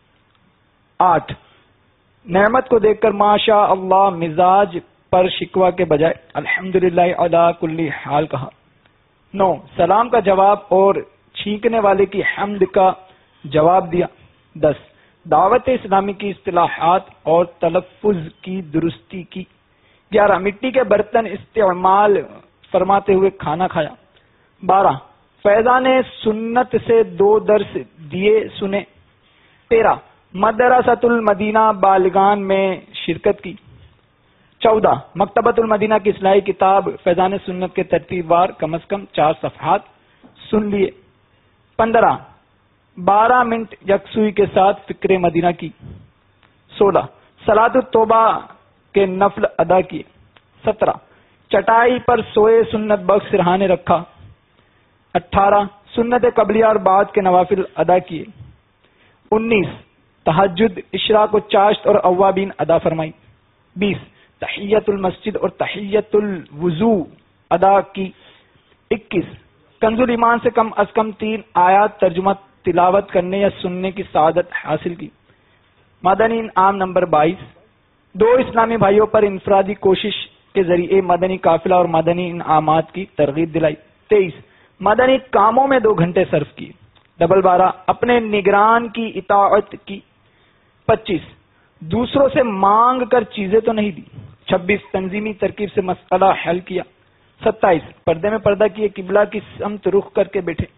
آٹھ، نعمت کو دیکھ کر ماشاء اللہ مزاج پر شکوہ کے بجائے الحمدللہ علی کل حال کہا۔ نو، سلام کا جواب اور چھینکنے والے کی حمد کا جواب دیا۔ دس، دعوت اسلامی کی اصطلاحات اور تلفظ کی درستی کی۔ گیارہ، مٹی کے برتن استعمال فرماتے ہوئے کھانا کھایا۔ بارہ، فیضان سنت سے دو درس دیے سنے۔ تیرہ، مدرسۃ المدینہ بالغان میں شرکت کی۔ چودہ، مکتبۃ المدینہ کی اصلاحی کتاب فیضان سنت کے ترتیب وار کم از کم چار صفحات سن لیے۔ پندرہ، بارہ منٹ یکسوئی کے ساتھ فکر مدینہ کی۔ سولہ، صلاۃ التوبہ کے نفل ادا کیے۔ سترہ، چٹائی پر سوئے سنت بخش سرہانے رکھا۔ اٹھارہ، سنت قبلیہ اور بعد کے نوافل ادا کیے۔ انیس، تہجد، اشراق و چاشت اور اوابین ادا فرمائی۔ بیس، تحیت المسجد اور تحیت الوضو ادا کی۔ اکیس، کنز الایمان سے کم از کم تین آیات ترجمہ تلاوت کرنے یا سننے کی سعادت حاصل کی۔ مدنی انعام نمبر بائیس، دو اسلامی بھائیوں پر انفرادی کوشش کے ذریعے مدنی قافلہ اور مدنی انعامات کی ترغیب دلائی۔ تیئیس، مدنی کاموں میں دو گھنٹے صرف کیے۔ ڈبل بارہ، اپنے نگران کی اطاعت کی۔ پچیس، دوسروں سے مانگ کر چیزیں تو نہیں دی۔ چھبیس، تنظیمی ترکیب سے مسئلہ حل کیا۔ ستائیس، پردے میں پردہ کیے، قبلہ کی سمت رخ کر کے بیٹھے۔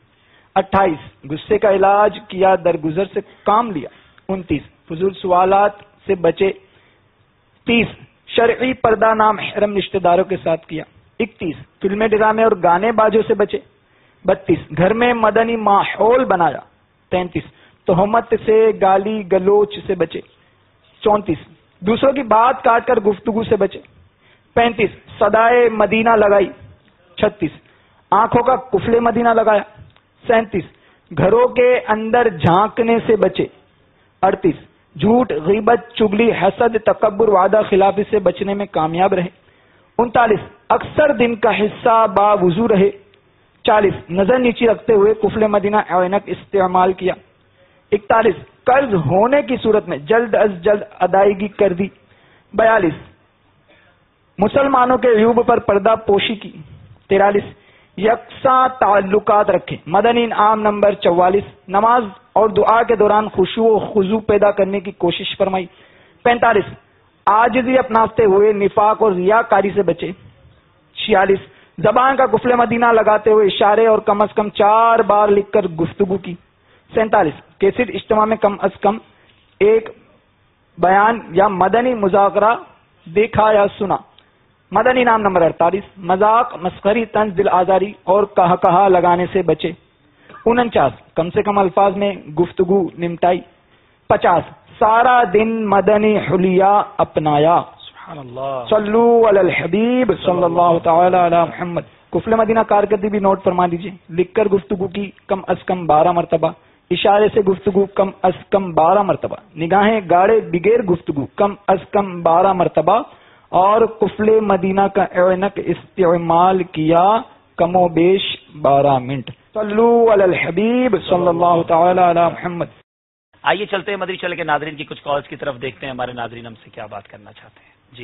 اٹھائیس غصے کا علاج کیا، درگزر سے کام لیا۔ انتیس فضول سوالات سے بچے۔ تیس شرعی پردہ نام محرم رشتہ داروں کے ساتھ کیا۔ اکتیس فلمیں ڈرامے اور گانے بازوں سے بچے۔ بتیس گھر میں مدنی ماحول بنایا۔ تینتیس تہمت سے گالی گلوچ سے بچے۔ چونتیس دوسروں کی بات کاٹ کر گفتگو سے بچے۔ پینتیس صدائے مدینہ لگائی۔ چھتیس آنکھوں کا کفل مدینہ لگایا۔ سینتیس گھروں کے اندر جھانکنے سے بچے۔ اڑتیس جھوٹ غیبت چگلی حسد تکبر وعدہ خلافی سے بچنے میں کامیاب رہے۔ انتالیس اکثر دن کا حصہ باوضو رہے۔ چالیس نظر نیچی رکھتے ہوئے کفل مدینہ عینک استعمال کیا۔ اکتالیس قرض ہونے کی صورت میں جلد از جلد ادائیگی کر دی۔ بیالیس مسلمانوں کے عیوب پر پردہ پوشی کی۔ تیرالیس یکساں تعلقات رکھیں۔ مدنی انعام نمبر چوالیس نماز اور دعا کے دوران خشوع و خضوع پیدا کرنے کی کوشش فرمائی۔ پینتالیس عاجزی اپناتے ہوئے نفاق اور ریاکاری سے بچے۔ چھیالیس زبان کا قفل مدینہ لگاتے ہوئے اشارے اور کم از کم چار بار لکھ کر گفتگو کی۔ سینتالیس کیسٹ اجتماع میں کم از کم ایک بیان یا مدنی مذاکرہ دیکھا یا سنا۔ مدنی نام نمبر اڑتالیس مذاق مسخری طنز دل آزاری اور کہا کہا لگانے سے بچے۔ انچاس کم سے کم الفاظ میں گفتگو نمٹائی۔ پچاس سارا دن مدنی حلیہ اپنایا۔ سبحان اللہ صلو علی الحبیب صلی اللہ تعالی علی محمد۔ کفل مدینہ کارکردگی بھی نوٹ فرما دیجیے۔ لکھ کر گفتگو کی کم از کم بارہ مرتبہ، اشارے سے گفتگو کم از کم بارہ مرتبہ، نگاہیں گاڑے بغیر گفتگو کم از کم بارہ مرتبہ، اور قفل مدینہ کا عینک استعمال کیا کم و بیش بارہ منٹ۔ صلو علی الحبیب صلی اللہ تعالی علی محمد۔ آئیے چلتے ہیں مدنی چینل کے ناظرین کی کچھ کالز کی طرف، دیکھتے ہیں ہمارے ناظرین ہم سے کیا بات کرنا چاہتے ہیں۔ جی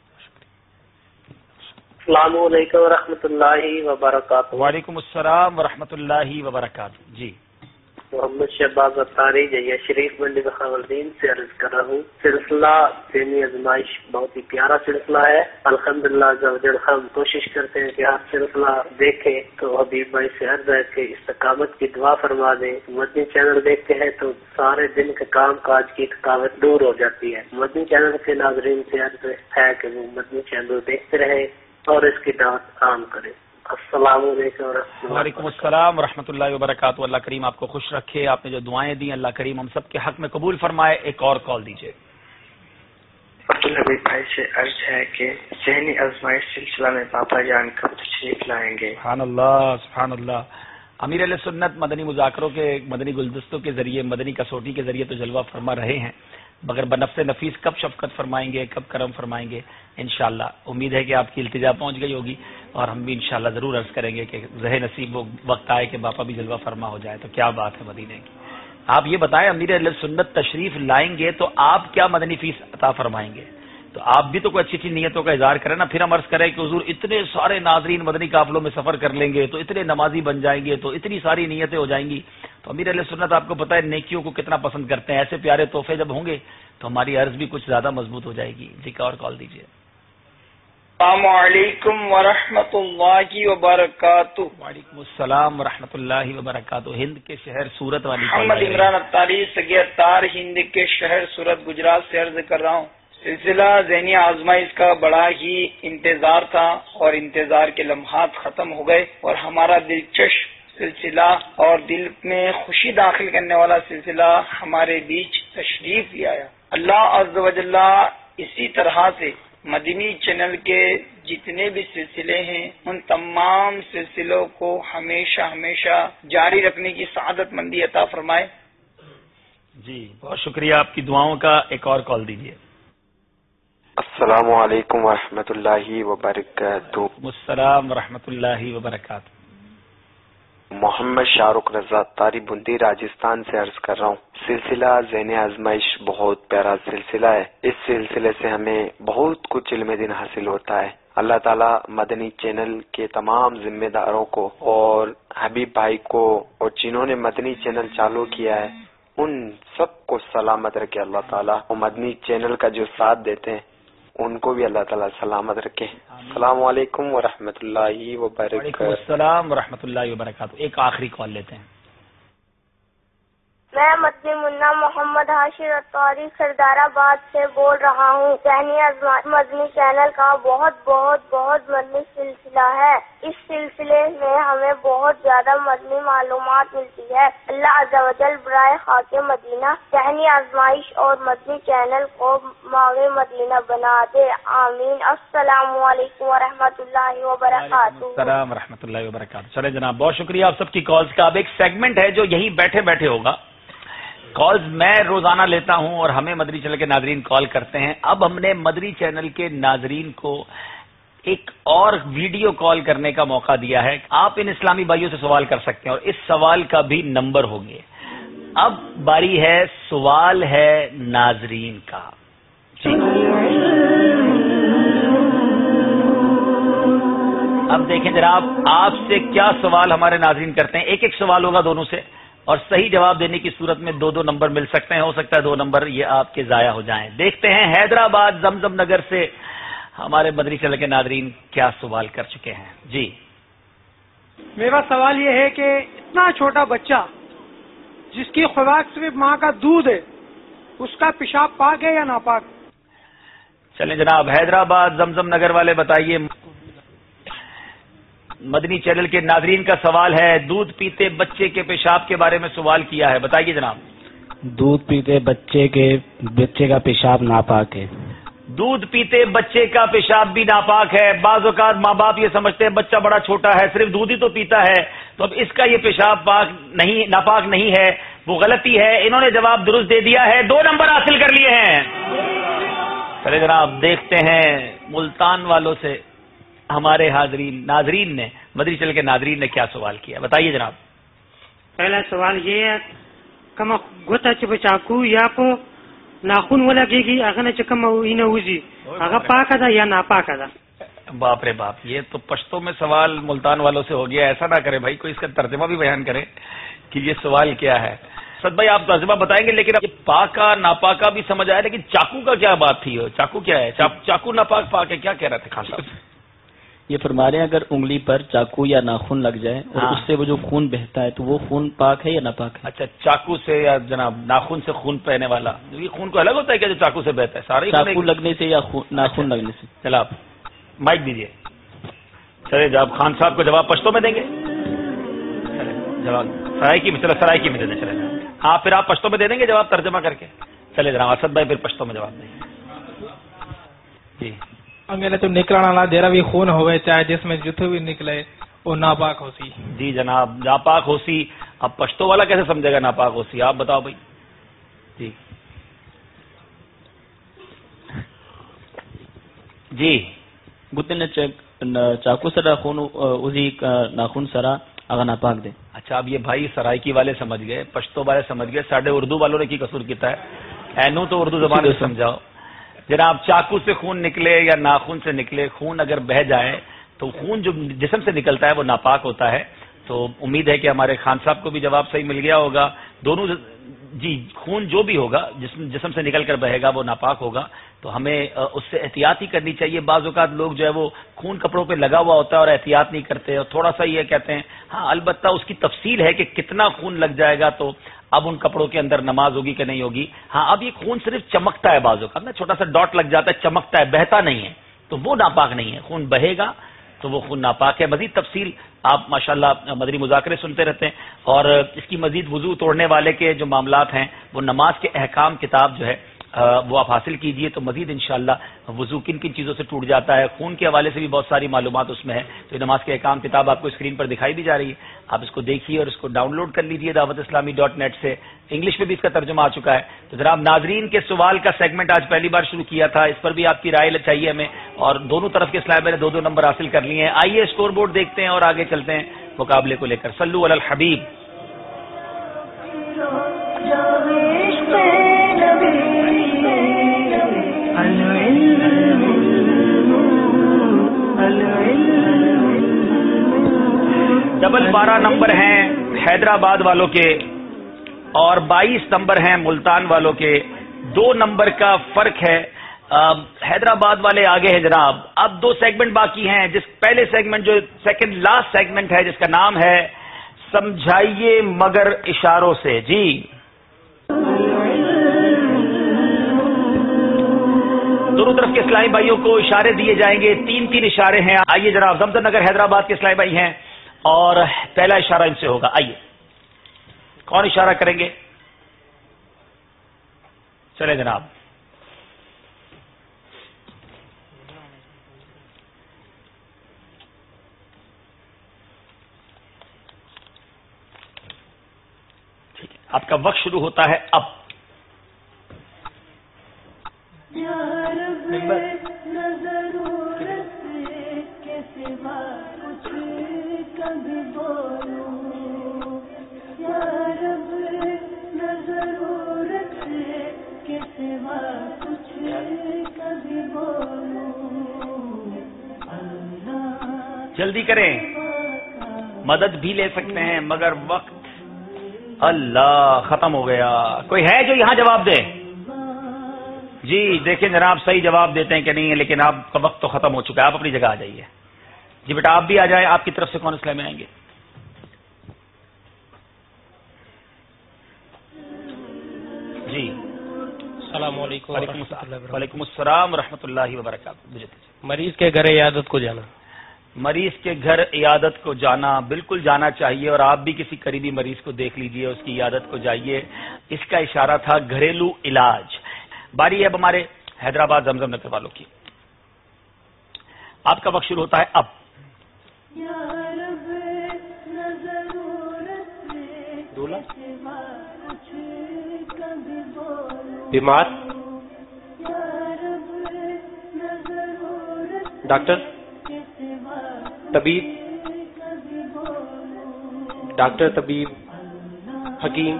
السلام علیکم ورحمۃ اللہ وبرکاتہ۔ وعلیکم السلام ورحمۃ اللہ وبرکاتہ۔ جی محمد شہباز اطاری جیا شریف منڈی بخاوردین سے عرض کر رہا ہوں، سلسلہ ذہنی آزمائش بہت ہی پیارا سلسلہ ہے۔ الحمدللہ ہم کوشش کرتے ہیں کہ آپ سلسلہ دیکھیں تو حبیب بھائی سے عرض ہے کہ استقامت کی دعا فرما دیں۔ مدنی چینل دیکھتے ہیں تو سارے دن کے کام کاج کی تھکاوٹ دور ہو جاتی ہے۔ مدنی چینل کے ناظرین سے عرض ہے کہ وہ مدنی چینل دیکھتے رہیں اور اس کی دعوت عام کریں۔ السلام علیکم ورحمۃ اللہ۔ وعلیکم السلام ورحمۃ اللہ وبرکاتہ۔ اللہ کریم آپ کو خوش رکھے، آپ نے جو دعائیں دی اللہ کریم ہم سب کے حق میں قبول فرمائے۔ ایک اور کال دیجیے۔ عبدالحبیب بھائی سے عرض ہے کہ ذہنی آزمائش سلسلہ میں پاپا جان کب تشریف لائیں گے؟ سبحان اللہ سبحان اللہ۔ امیر علیہ سنت مدنی مذاکروں کے مدنی گلدستوں کے ذریعے مدنی کسوٹی کے ذریعے تو جلوہ فرما رہے ہیں، مگر بنفس نفیس کب شفقت فرمائیں گے، کب کرم فرمائیں گے؟ انشاءاللہ امید ہے کہ آپ کی التجا پہنچ گئی ہوگی، اور ہم بھی انشاءاللہ ضرور عرض کریں گے کہ ذہ نصیب وہ وقت آئے کہ باپا بھی جلوہ فرما ہو جائے تو کیا بات ہے مدینے کی۔ آپ یہ بتائیں امیر علیہ سنت تشریف لائیں گے تو آپ کیا مدنی فیس عطا فرمائیں گے؟ تو آپ بھی تو کوئی اچھی اچھی نیتوں کا اظہار کریں نا۔ پھر ہم عرض کریں کہ حضور اتنے سارے ناظرین مدنی قافلوں میں سفر کر لیں گے تو اتنے نمازی بن جائیں گے تو اتنی ساری نیتیں ہو جائیں گی۔ تو امیر علیہ سنت آپ کو پتہ ہے نیکیوں کو کتنا پسند کرتے ہیں، ایسے پیارے تحفے جب ہوں گے تو ہماری عرض بھی کچھ زیادہ مضبوط ہو جائے گی۔ جی اور کال دیجیے۔ السلام علیکم ورحمۃ اللہ وبرکاتہ۔ وعلیکم السلام ورحمۃ اللہ وبرکاتہ۔ ہند کے شہر سورت والی محمد عمران اطاری سگی اطار ہند کے شہر سورت گجرات سے عرض کر رہا ہوں۔ سلسلہ ذہنی آزمائش کا بڑا ہی انتظار تھا اور انتظار کے لمحات ختم ہو گئے، اور ہمارا دلچسپ سلسلہ اور دل میں خوشی داخل کرنے والا سلسلہ ہمارے بیچ تشریف لے آیا۔ اللہ عز و جل اسی طرح سے مدنی چینل کے جتنے بھی سلسلے ہیں ان تمام سلسلوں کو ہمیشہ ہمیشہ جاری رکھنے کی سعادت مندی عطا فرمائے۔ جی بہت شکریہ آپ کی دعاؤں کا۔ ایک اور کال دیجیے۔ السلام علیکم ورحمۃ اللہ وبرکاتہ۔ السلام ورحمۃ اللہ وبرکاتہ۔ محمد شاہ رخ رضا تاری بندی راجستھان سے عرض کر رہا ہوں۔ سلسلہ ذہنی آزمائش بہت پیارا سلسلہ ہے، اس سلسلے سے ہمیں بہت کچھ علم دین حاصل ہوتا ہے۔ اللہ تعالیٰ مدنی چینل کے تمام ذمہ داروں کو اور حبیب بھائی کو اور جنہوں نے مدنی چینل چالو کیا ہے ان سب کو سلامت رکھے اللہ تعالیٰ، اور مدنی چینل کا جو ساتھ دیتے ہیں ان کو بھی اللہ تعالیٰ سلامت رکھے۔ السلام علیکم ورحمۃ اللہ وبرکاتہ۔ وعلیکم السلام ورحمۃ اللہ وبرکاتہ۔ ایک آخری کال لیتے ہیں۔ میں مدنی منا محمد حاشر اطاری سردار آباد سے بول رہا ہوں۔ ذہنی آزمائش مدنی چینل کا بہت بہت بہت مدنی سلسلہ ہے۔ اس سلسلے میں ہمیں بہت زیادہ مدنی معلومات ملتی ہے۔ اللہ عز و جل برائے خاک مدینہ ذہنی آزمائش اور مدنی چینل کو ماغ مدینہ بنا دے، آمین۔ السلام علیکم ورحمۃ اللہ وبرکاتہ۔ السلام ورحمۃ اللہ وبرکاتہ۔ چلے جناب، بہت شکریہ آپ سب کی کالز کا۔ اب ایک سیگمنٹ ہے جو یہیں بیٹھے بیٹھے ہوگا، کالز میں روزانہ لیتا ہوں اور ہمیں مدنی چینل کے ناظرین کال کرتے ہیں۔ اب ہم نے مدنی چینل کے ناظرین کو ایک اور ویڈیو کال کرنے کا موقع دیا ہے۔ آپ ان اسلامی بھائیوں سے سوال کر سکتے ہیں اور اس سوال کا بھی نمبر ہوگی۔ اب باری ہے، سوال ہے ناظرین کا۔ اب دیکھیں جناب، آپ سے کیا سوال ہمارے ناظرین کرتے ہیں۔ ایک ایک سوال ہوگا دونوں سے، اور صحیح جواب دینے کی صورت میں دو دو نمبر مل سکتے ہیں۔ ہو سکتا ہے دو نمبر یہ آپ کے ضائع ہو جائیں۔ دیکھتے ہیں حیدرآباد زمزم نگر سے ہمارے مدنی چینل کے ناظرین کیا سوال کر چکے ہیں۔ جی، میرا سوال یہ ہے کہ اتنا چھوٹا بچہ جس کی خوراک صرف ماں کا دودھ ہے، اس کا پیشاب پاک ہے یا ناپاک؟ چلیں جناب، حیدرآباد زمزم نگر والے بتائیے۔ مدنی چینل کے ناظرین کا سوال ہے، دودھ پیتے بچے کے پیشاب کے بارے میں سوال کیا ہے، بتائیے جناب۔ دودھ پیتے بچے کے بچے کا پیشاب ناپاک ہے۔ دودھ پیتے بچے کا پیشاب بھی ناپاک ہے۔ بعض اوقات ماں باپ یہ سمجھتے ہیں بچہ بڑا چھوٹا ہے، صرف دودھ ہی تو پیتا ہے، تو اب اس کا یہ پیشاب پاک نہیں، ناپاک نہیں ہے، وہ غلطی ہے۔ انہوں نے جواب درست دے دیا ہے، دو نمبر حاصل کر لیے ہیں۔ چلے جناب، دیکھتے ہیں ملتان والوں سے ہمارے حاضرین ناظرین نے، مدنی چینل کے ناظرین نے کیا سوال کیا، بتائیے جناب۔ پہلا سوال یہ ہے، کم گوتا چې بچاکو یا په ناخون ولګيږي هغه نه چې کوم وینه وځي هغه پاکه ده یا ناپاکه ده؟ باپ رے باپ، یہ تو پشتوں میں سوال ملتان والوں سے ہو گیا۔ ایسا نہ کرے بھائی، کوئی اس کا ترجمہ بھی بیان کرے کہ یہ سوال کیا ہے۔ سد بھائی آپ ترجمہ بتائیں گے، لیکن یہ پاکا ناپاکا بھی سمجھ آیا، لیکن چاقو کا کیا بات تھی؟ چاقو کیا ہے؟ چاقو ناپاک پاک ہے، کیا کہہ رہے تھے خان صاحب؟ یہ فرما رہے ہیں اگر انگلی پر چاقو یا ناخن لگ جائے اور ہاں، اس سے وہ جو خون بہتا ہے تو وہ خون پاک ہے یا ناپاک ہے؟ اچھا، چاقو سے یا جناب ناخن سے خون بہنے والا، یہ خون کو الگ ہوتا ہے کیا جو چاقو سے بہتا ہے؟ سارے چاقو لگنے سے یا ناخن لگنے سے؟ چلو آپ مائک دیجیے۔ چلے جب خان صاحب کو جواب پشتوں میں دیں گے، جواب سرائکی میں، چلو سرائکی میں دے دیں۔ چلے ہاں، پھر آپ پشتوں میں دے دیں گے جواب ترجمہ کر کے۔ چلے جناب اسد بھائی پھر پشتوں میں جواب دیں گے۔ جی، انگلے تو نکلنے والا دیرا بھی خون ہوئے، چاہے جس میں جتھو بھی نکلے وہ ناپاک ہو سی۔ جی جناب، ناپاک ہو سی، اب پشتو والا کیسے سمجھے گا ناپاک ہو سی؟ آپ بتاؤ بھائی۔ جی جی، گتنے چاقو سرا خون اسی ناخن سرا اگر ناپاک دے۔ اچھا، اب یہ بھائی سرائکی والے سمجھ گئے، پشتو والے سمجھ گئے، ساڑھے اردو والوں نے کی قصور کیتا ہے؟ اینو تو اردو زبان میں سمجھاؤ جناب۔ چاقو سے خون نکلے یا ناخن سے نکلے، خون اگر بہہ جائے تو خون جو جسم سے نکلتا ہے وہ ناپاک ہوتا ہے۔ تو امید ہے کہ ہمارے خان صاحب کو بھی جواب صحیح مل گیا ہوگا۔ دونوں جی، خون جو بھی ہوگا جسم جسم سے نکل کر بہے گا وہ ناپاک ہوگا، تو ہمیں اس سے احتیاط ہی کرنی چاہیے۔ بعض اوقات لوگ جو ہے وہ خون کپڑوں پہ لگا ہوا ہوتا ہے اور احتیاط نہیں کرتے اور تھوڑا سا یہ کہتے ہیں۔ ہاں، البتہ اس کی تفصیل ہے کہ کتنا خون لگ جائے گا تو اب ان کپڑوں کے اندر نماز ہوگی کہ نہیں ہوگی۔ ہاں، اب یہ خون صرف چمکتا ہے، بعض اوقات نا چھوٹا سا ڈاٹ لگ جاتا ہے، چمکتا ہے، بہتا نہیں ہے، تو وہ ناپاک نہیں ہے۔ خون بہے گا تو وہ خون ناپاک ہے۔ مزید تفصیل آپ ماشاءاللہ مدنی مذاکرے سنتے رہتے ہیں، اور اس کی مزید وضو توڑنے والے کے جو معاملات ہیں وہ نماز کے احکام کتاب جو ہے وہ آپ حاصل کیجئے، تو مزید انشاءاللہ وضو کن کن چیزوں سے ٹوٹ جاتا ہے، خون کے حوالے سے بھی بہت ساری معلومات اس میں ہے۔ تو نماز کے احکام کتاب آپ کو اسکرین پر دکھائی بھی جا رہی ہے، آپ اس کو دیکھیے اور اس کو ڈاؤن لوڈ کر لیجیے دعوت اسلامی ڈاٹ نیٹ سے۔ انگلش میں بھی اس کا ترجمہ آ چکا ہے۔ تو جناب ناظرین کے سوال کا سیگمنٹ آج پہلی بار شروع کیا تھا، اس پر بھی آپ کی رائے چاہیے ہمیں، اور دونوں طرف کے اسلام میں نے دو دو نمبر حاصل کر لیے ہیں۔ آئیے اسکور بورڈ دیکھتے ہیں اور آگے چلتے ہیں مقابلے کو لے کر۔ صلو علی الحبیب۔ ڈبل بارہ نمبر ہیں حیدرآباد والوں کے اور بائیس نمبر ہیں ملتان والوں کے، دو نمبر کا فرق ہے۔ حیدرآباد والے آگے ہیں جناب۔ اب دو سیگمنٹ باقی ہیں، جس پہلے سیگمنٹ جو سیکنڈ لاسٹ سیگمنٹ ہے جس کا نام ہے سمجھائیے مگر اشاروں سے۔ جی دونوں طرف کے اسلامی بھائیوں کو اشارے دیے جائیں گے، تین تین اشارے ہیں. آئیے جناب، زمزم نگر حیدرآباد کے اسلامی بھائی ہیں اور پہلا اشارہ ان سے ہوگا. آئیے، کون اشارہ کریں گے؟ چلے جناب. ٹھیک ہے، آپ کا وقت شروع ہوتا ہے اب. جلدی کریں، مدد بھی لے سکتے ہیں مگر وقت اللہ ختم ہو گیا. کوئی ہے جو یہاں جواب دے؟ جی دیکھیں جناب، صحیح جواب دیتے ہیں کہ نہیں ہے، لیکن آپ کا وقت تو ختم ہو چکا ہے. آپ اپنی جگہ آ جائیے. جی بیٹا آپ بھی آ جائیں. آپ کی طرف سے کون اسلام میں آئیں گے؟ جی السلام علیکم. وعلیکم السلام ورحمۃ اللہ وبرکاتہ. مریض کے گھر عیادت کو جانا. مریض کے گھر عیادت کو جانا بالکل جانا چاہیے، اور آپ بھی کسی قریبی مریض کو دیکھ لیجئے، اس کی عیادت کو جائیے. اس کا اشارہ تھا گھریلو علاج. باری ہے اب ہمارے حیدرآباد زمزم نگر والوں کی. آپ کا وقت شروع ہوتا ہے اب. بیمار، ڈاکٹر، طبیب، ڈاکٹر، طبیب، حکیم،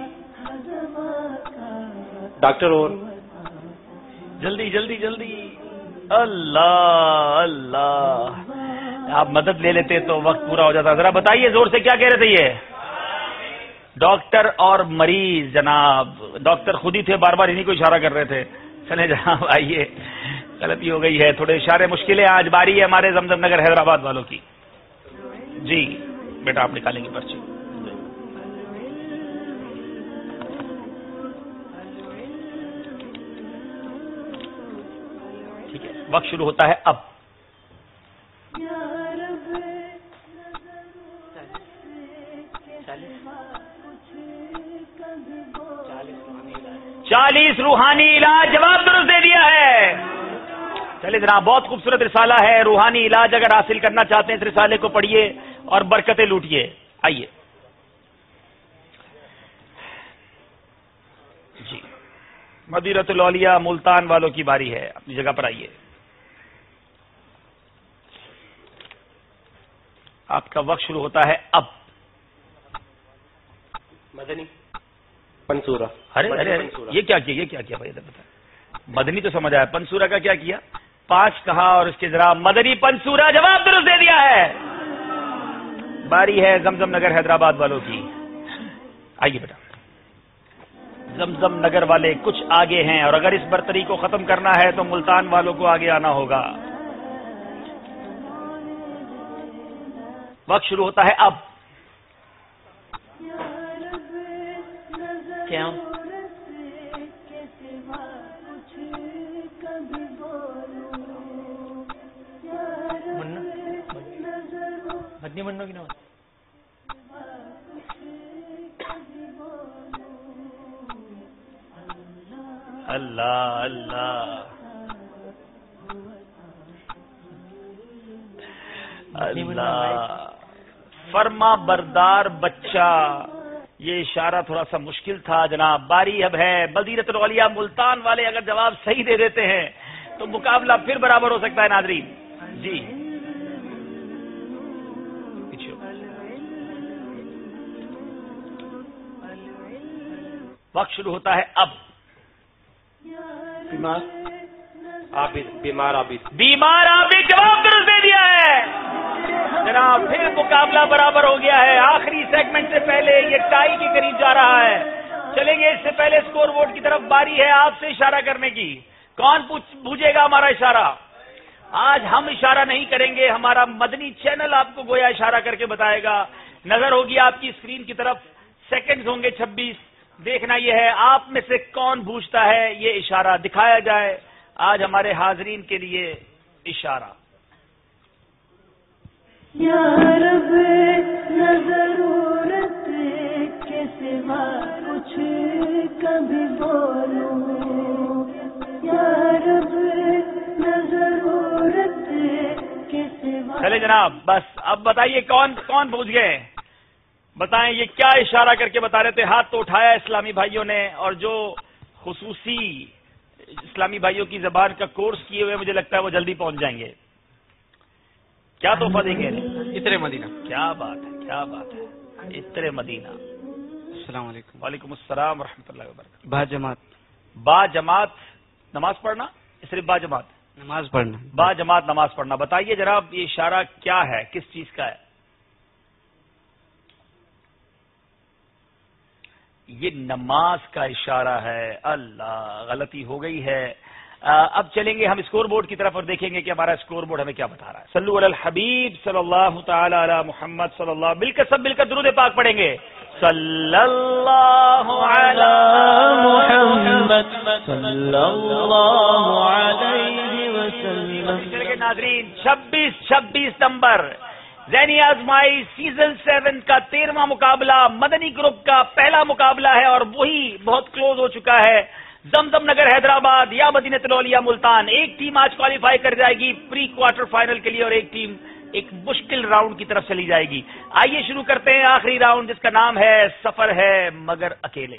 ڈاکٹر. اور جلدی جلدی جلدی. اللہ اللہ، آپ مدد لے لیتے تو وقت پورا ہو جاتا. ذرا بتائیے زور سے کیا کہہ رہے تھے؟ یہ ڈاکٹر اور مریض. جناب ڈاکٹر خود ہی تھے، بار بار انہیں کو اشارہ کر رہے تھے. چلے جناب آئیے، غلطی ہو گئی ہے. تھوڑے اشارے مشکل ہیں آج. باری ہے ہمارے زمزم نگر حیدرآباد والوں کی. جی بیٹا آپ نکالیں گے پرچی. ٹھیک ہے، وقت شروع ہوتا ہے اب. چالیس روحانی علاج. جواب درست دے دیا ہے. چلے جناب، بہت خوبصورت رسالہ ہے. روحانی علاج اگر حاصل کرنا چاہتے ہیں اس رسالے کو پڑھیے اور برکتیں لوٹیے. آئیے جی، مدینہ الاولیاء ملتان والوں کی باری ہے. اپنی جگہ پر آئیے. آپ کا وقت شروع ہوتا ہے اب. مدنی پنسورا. ارے ارے یہ کیا کیا یہ کیا کیا بھائی بتا. مدنی تو سمجھ آیا، پنسورا کا کیا کیا؟ پانچ کہا اور اس کے ذرا مدنی پنسورا. جواب درست دے دیا ہے. باری ہے زمزم نگر حیدرآباد والوں کی. آئیے بیٹا. زمزم نگر والے کچھ آگے ہیں، اور اگر اس برتری کو ختم کرنا ہے تو ملتان والوں کو آگے آنا ہوگا. وقت شروع ہوتا ہے اب. کیا مدنی بنو کی نا. اللہ اللہ اللہ. فرما بردار بچہ. یہ اشارہ تھوڑا سا مشکل تھا جناب. باری اب ہے مدینہ الاولیاء ملتان والے. اگر جواب صحیح دے دیتے ہیں تو مقابلہ پھر برابر ہو سکتا ہے ناظرین. جی وقت شروع ہوتا ہے اب. بیمار عابد. بیمار عابد. بیمار عابد. جواب درست دے دیا ہے جناب. پھر مقابلہ برابر ہو گیا ہے. آخری سیگمنٹ سے پہلے یہ ٹائی کے قریب جا رہا ہے. چلیں گے اس سے پہلے اسکور بورڈ کی طرف. باری ہے آپ سے اشارہ کرنے کی. کون بوجھے گا ہمارا اشارہ؟ آج ہم اشارہ نہیں کریں گے، ہمارا مدنی چینل آپ کو گویا اشارہ کر کے بتائے گا. نظر ہوگی آپ کی اسکرین کی طرف. سیکنڈز ہوں گے چھبیس. دیکھنا یہ ہے آپ میں سے کون بوجھتا ہے یہ اشارہ. دکھایا جائے. آج ہمارے حاضرین کے لیے اشارہ. یا رب نہ ضرورت کے سوا کچھ کبھی بولوں، یا رب نہ ضرورت کے سوا. چلے جناب بس اب بتائیے کون کون پوچھ گئے؟ بتائیں یہ کیا اشارہ کر کے بتا رہے تھے؟ ہاتھ تو اٹھایا اسلامی بھائیوں نے، اور جو خصوصی اسلامی بھائیوں کی زبان کا کورس کیے ہوئے مجھے لگتا ہے وہ جلدی پہنچ جائیں گے. کیا تحفہ دیں گے؟ عطر مدینہ. کیا بات ہے، کیا بات ہے، عطر مدینہ. السلام علیکم. وعلیکم السلام ورحمۃ اللہ وبرکاتہ. با جماعت. با جماعت نماز پڑھنا، صرف با جماعت نماز پڑھنا. با جماعت نماز پڑھنا. بتائیے جناب یہ اشارہ کیا ہے، کس چیز کا ہے؟ یہ نماز کا اشارہ ہے. اللہ، غلطی ہو گئی ہے. اب چلیں گے ہم اسکور بورڈ کی طرف اور دیکھیں گے کہ ہمارا اسکور بورڈ ہمیں کیا بتا رہا ہے. صلو علی الحبیب صلی اللہ تعالی علی محمد صلی اللہ. مل کر سب مل کر درود پاک پڑھیں گے. صلی اللہ علی محمد صلی اللہ علیہ وسلم. ناظرین چھبیس چھبیس نمبر ذہنی آزمائی سیزن سیون کا تیرواں مقابلہ مدنی گروپ کا پہلا مقابلہ ہے، اور وہی بہت کلوز ہو چکا ہے. زمزم نگر حیدرآباد یا مدینہ الاولیاء ملتان. ایک ٹیم آج کوالیفائی کر جائے گی پری کوارٹر فائنل کے لیے، اور ایک ٹیم ایک مشکل راؤنڈ کی طرف چلی جائے گی. آئیے شروع کرتے ہیں آخری راؤنڈ جس کا نام ہے سفر ہے مگر اکیلے.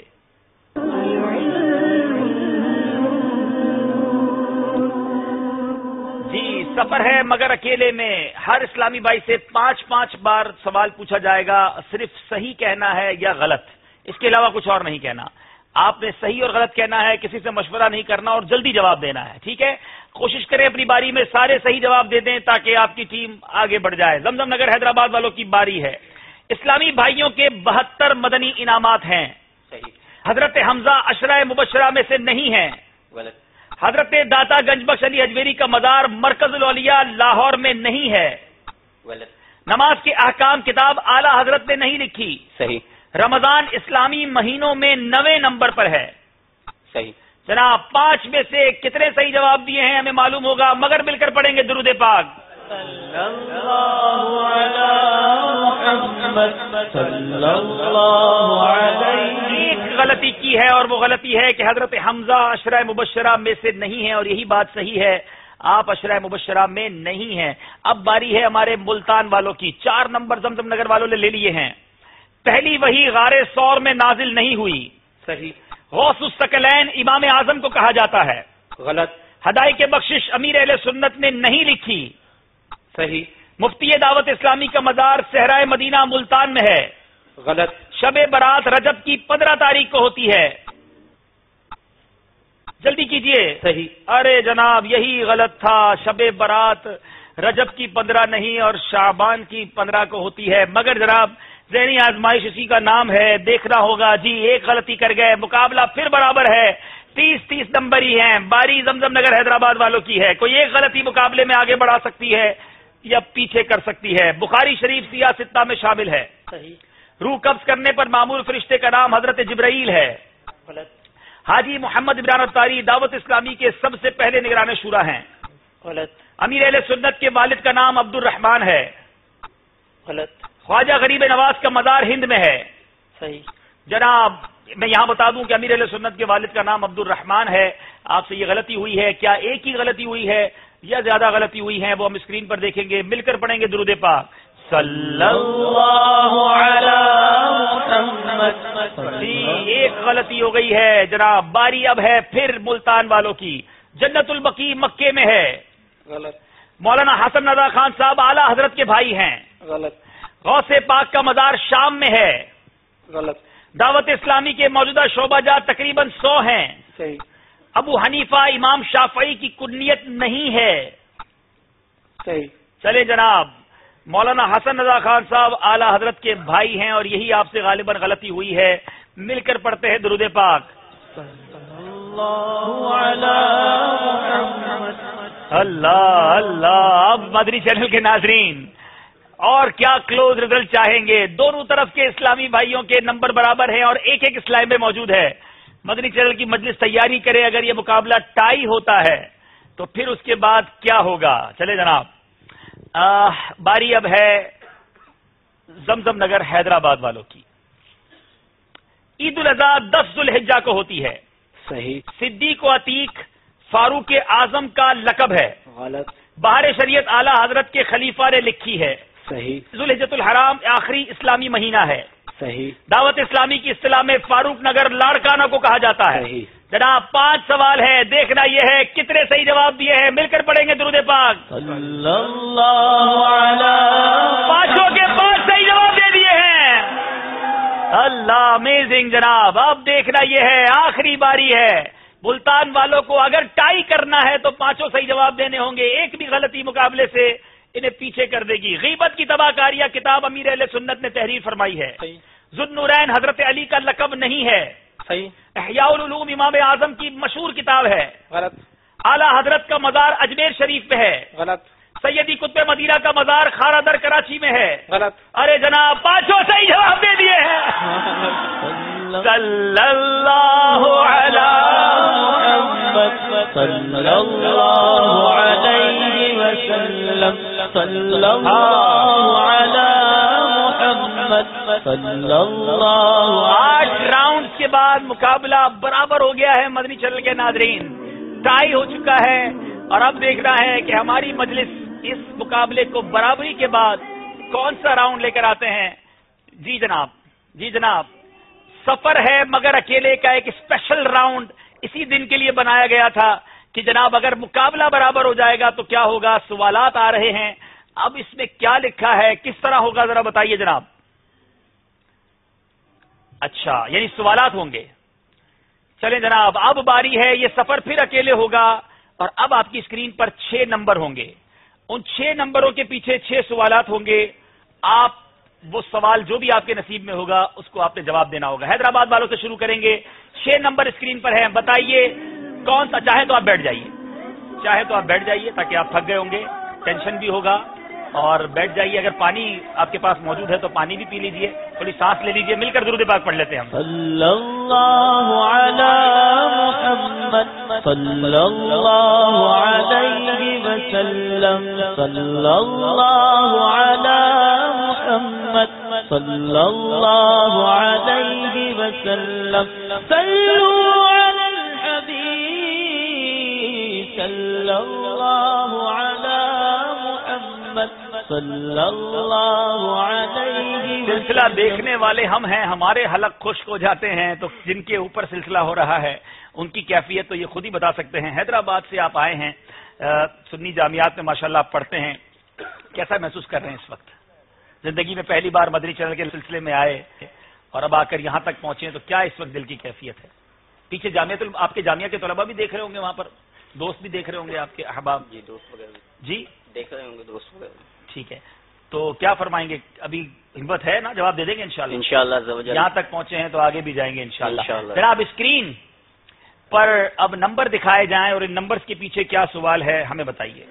جی سفر ہے مگر اکیلے میں ہر اسلامی بھائی سے پانچ پانچ بار سوال پوچھا جائے گا. صرف صحیح کہنا ہے یا غلط، اس کے علاوہ کچھ اور نہیں کہنا. آپ نے صحیح اور غلط کہنا ہے، کسی سے مشورہ نہیں کرنا اور جلدی جواب دینا ہے. ٹھیک ہے، کوشش کریں اپنی باری میں سارے صحیح جواب دے دیں تاکہ آپ کی ٹیم آگے بڑھ جائے. زمزم نگر حیدرآباد والوں کی باری ہے. اسلامی بھائیوں کے بہتر مدنی انعامات ہیں. حضرت حمزہ عشرہ مبشرہ میں سے نہیں ہیں. حضرت داتا گنج بخش علی اجمیری کا مزار مرکز الاولیاء لاہور میں نہیں ہے. نماز کے احکام کتاب اعلی حضرت نے نہیں لکھی. صحیح. رمضان اسلامی مہینوں میں نویں نمبر پر ہے. صحیح. جناب پانچ میں سے کتنے صحیح جواب دیے ہیں ہمیں معلوم ہوگا، مگر مل کر پڑھیں گے درود پاک. ایک غلطی کی ہے اور وہ غلطی ہے کہ حضرت حمزہ عشرہ مبشرہ میں سے نہیں ہے، اور یہی بات صحیح ہے، آپ عشرہ مبشرہ میں نہیں ہیں. اب باری ہے ہمارے ملتان والوں کی. چار نمبر زمزم نگر والوں نے لے لیے ہیں. پہلی وہی غار سور میں نازل نہیں ہوئی. صحیح. غوث الثقلین امام اعظم کو کہا جاتا ہے. غلط. ہدایت بخشش امیر اہل سنت نے نہیں لکھی. صحیح. مفتی دعوت اسلامی کا مزار صحرائے مدینہ ملتان میں ہے. غلط. شب برات رجب کی پندرہ تاریخ کو ہوتی ہے. جلدی کیجئے. صحیح. ارے جناب یہی غلط تھا، شب برات رجب کی پندرہ نہیں اور شعبان کی پندرہ کو ہوتی ہے. مگر جناب ذہنی آزمائش اسی کا نام ہے، دیکھنا ہوگا. جی ایک غلطی کر گئے، مقابلہ پھر برابر ہے. تیس تیس نمبر ہی ہیں. باری زمزم نگر حیدرآباد والوں کی ہے. کوئی ایک غلطی مقابلے میں آگے بڑھا سکتی ہے یا پیچھے کر سکتی ہے. بخاری شریف سیاہ ستہ میں شامل ہے. صحیح. روح قبض کرنے پر معمور فرشتے کا نام حضرت جبرائیل ہے. غلط. حاجی محمد عمران الطاری دعوت اسلامی کے سب سے پہلے نگران شورا ہیں. غلط. امیر اہل سنت کے والد کا نام عبد الرحمان ہے. غلط. خواجہ غریب نواز کا مزار ہند میں ہے. صحیح. جناب میں یہاں بتا دوں کہ امیر اہل سنت کے والد کا نام عبد الرحمان ہے. آپ سے یہ غلطی ہوئی ہے. کیا ایک ہی غلطی ہوئی ہے یا زیادہ غلطی ہوئی ہے وہ ہم اسکرین پر دیکھیں گے. مل کر پڑھیں گے درود پاک. صلی اللہ علی محمد. ایک غلطی ہو گئی ہے جناب. باری اب ہے پھر ملتان والوں کی. جنت البقیع مکے میں ہے. غلط. مولانا حسن رضا خان صاحب اعلی حضرت کے بھائی ہیں. غلط. غوث پاک کا مزار شام میں ہے. غلط. دعوت اسلامی کے موجودہ شعبہ جات تقریباً سو ہیں. صحیح. ابو حنیفہ امام شافعی کی کنیت نہیں ہے. صحیح. چلے جناب مولانا حسن رضا خان صاحب اعلی حضرت کے بھائی ہیں اور یہی آپ سے غالباً غلطی ہوئی ہے. مل کر پڑھتے ہیں درود پاک. اللہ اللہ. اب مدنی چینل کے ناظرین اور کیا کلوز رزلٹ چاہیں گے؟ دونوں طرف کے اسلامی بھائیوں کے نمبر برابر ہیں اور ایک ایک اسلام میں موجود ہے. مدنی چینل کی مجلس تیاری کرے. اگر یہ مقابلہ ٹائی ہوتا ہے تو پھر اس کے بعد کیا ہوگا؟ چلے جناب، آہ باری اب ہے زمزم نگر حیدرآباد والوں کی۔ عید الاضحیٰ دس ذوالحجہ کو ہوتی ہے، صحیح۔ صدیق و عتیق فاروق اعظم کا لقب ہے، غلط۔ بہار شریعت اعلی حضرت کے خلیفہ نے لکھی ہے، صحیح۔ ذوالحجۃ الحرام آخری اسلامی مہینہ ہے، صحیح۔ دعوت اسلامی کی اصطلاح میں فاروق نگر لاڑکانہ کو کہا جاتا ہے۔ صحیح۔ جناب پانچ سوال ہے، دیکھنا یہ ہے کتنے صحیح جواب دیے ہیں، مل کر پڑھیں گے درود پاک صلی اللہ علیہ پانچوں کے پانچ صحیح جواب دے دیے ہیں۔ اللہ امیزنگ جناب، اب دیکھنا یہ ہے آخری باری ہے، ملتان والوں کو اگر ٹائی کرنا ہے تو پانچوں صحیح جواب دینے ہوں گے، ایک بھی غلطی مقابلے سے انہیں پیچھے کر دے گی۔ غیبت کی تباہ کاریہ کتاب امیر اہل سنت نے تحریر فرمائی ہے، ذوالنورین حضرت علی کا لقب نہیں ہے، صحیح۔ احیاء العلوم امام اعظم کی مشہور کتاب ہے، غلط۔ اعلی حضرت کا مزار اجمیر شریف میں ہے، غلط۔ سیدی قطب مدینہ کا مزار خارا در کراچی میں ہے، غلط۔ ارے جناب پانچوں صحیح جواب دے دیے ہیں۔ صلی اللہ علی محمد صلی اللہ علیہ وسلم صلی اللہ علی محمد صلی اللہ۔ آٹھ راؤنڈ کے بعد مقابلہ برابر ہو گیا ہے مدنی چینل کے ناظرین، ٹائی ہو چکا ہے، اور اب دیکھنا ہے کہ ہماری مجلس اس مقابلے کو برابری کے بعد کون سا راؤنڈ لے کر آتے ہیں۔ جی جناب، جی جناب، سفر ہے مگر اکیلے کا ایک اسپیشل راؤنڈ اسی دن کے لیے بنایا گیا تھا کہ جناب اگر مقابلہ برابر ہو جائے گا تو کیا ہوگا۔ سوالات آ رہے ہیں، اب اس میں کیا لکھا ہے، کس طرح ہوگا ذرا بتائیے جناب۔ اچھا یعنی سوالات ہوں گے، چلیں جناب اب باری ہے، یہ سفر پھر اکیلے ہوگا، اور اب آپ کی اسکرین پر چھ نمبر ہوں گے، ان چھ نمبروں کے پیچھے چھ سوالات ہوں گے، آپ وہ سوال جو بھی آپ کے نصیب میں ہوگا اس کو آپ نے جواب دینا ہوگا۔ حیدرآباد والوں سے شروع کریں گے، چھ نمبر اسکرین پر ہیں، بتائیے کون سا، چاہے تو آپ بیٹھ جائیے، چاہے تو آپ بیٹھ جائیے تاکہ آپ تھک گئے ہوں گے، ٹینشن بھی ہوگا، اور بیٹھ جائیے، اگر پانی آپ کے پاس موجود ہے تو پانی بھی پی لیجئے، تھوڑی سانس لے لیجئے، مل کر درود پاک پڑھ لیتے ہیں ہم۔ صلی اللہ علی محمد صلی اللہ علیہ وسلم صلی اللہ علی محمد صلی اللہ علیہ وسلم صلوا علی الحبیب صلی اللہ علی محمد صلی اللہ علیہ۔ سلسلہ دیکھنے والے ہم ہیں، ہمارے حلق خشک ہو جاتے ہیں، تو جن کے اوپر سلسلہ ہو رہا ہے ان کی کیفیت تو یہ خود ہی بتا سکتے ہیں۔ حیدرآباد سے آپ آئے ہیں، سنی جامعات میں ماشاءاللہ آپ پڑھتے ہیں، کیسا محسوس کر رہے ہیں اس وقت؟ زندگی میں پہلی بار مدنی چینل کے سلسلے میں آئے اور اب آ کر یہاں تک پہنچے ہیں، تو کیا اس وقت دل کی کیفیت ہے؟ پیچھے جامعہ آپ کے جامعہ کے طلباء بھی دیکھ رہے ہوں گے، وہاں پر دوست بھی دیکھ رہے ہوں گے آپ کے احباب؟ جی دوست وغیرہ جی دیکھ رہے ہوں گے، دوست وغیرہ۔ ٹھیک ہے، تو کیا فرمائیں گے؟ ابھی ہمت ہے نا، جواب دے دیں گے انشاءاللہ؟ انشاءاللہ یہاں تک پہنچے ہیں تو آگے بھی جائیں گے انشاءاللہ۔ انشاءاللہ۔ جناب اسکرین پر اب نمبر دکھائے جائیں اور ان نمبرز کے پیچھے کیا سوال ہے ہمیں بتائیے۔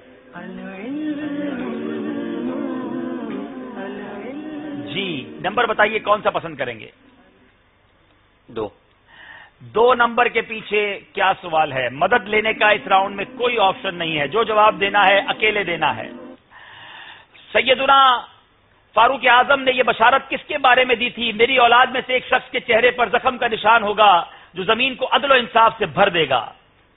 جی نمبر بتائیے کون سا پسند کریں گے؟ دو دو نمبر کے پیچھے کیا سوال ہے؟ مدد لینے کا اس راؤنڈ میں کوئی آپشن نہیں ہے، جو جواب دینا ہے اکیلے دینا ہے۔ سیدنا فاروق اعظم نے یہ بشارت کس کے بارے میں دی تھی؟ میری اولاد میں سے ایک شخص کے چہرے پر زخم کا نشان ہوگا جو زمین کو عدل و انصاف سے بھر دے گا۔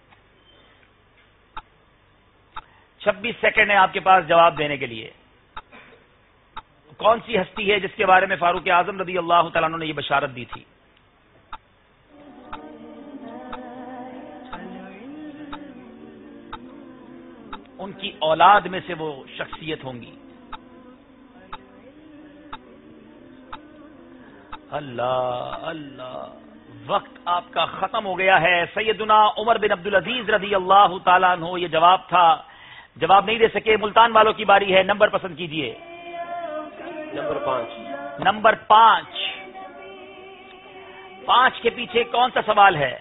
چھبیس سیکنڈ ہے آپ کے پاس جواب دینے کے لیے۔ کون سی ہستی ہے جس کے بارے میں فاروق اعظم رضی اللہ تعالیٰ عنہ نے یہ بشارت دی تھی؟ ان کی اولاد میں سے وہ شخصیت ہوں گی۔ اللہ اللہ، وقت آپ کا ختم ہو گیا ہے۔ سیدنا عمر بن عبدالعزیز رضی اللہ تعالیٰ عنہ یہ جواب تھا، جواب نہیں دے سکے۔ ملتان والوں کی باری ہے، نمبر پسند کیجئے۔ نمبر پانچ۔ نمبر پانچ پانچ کے پیچھے کون سا سوال ہے؟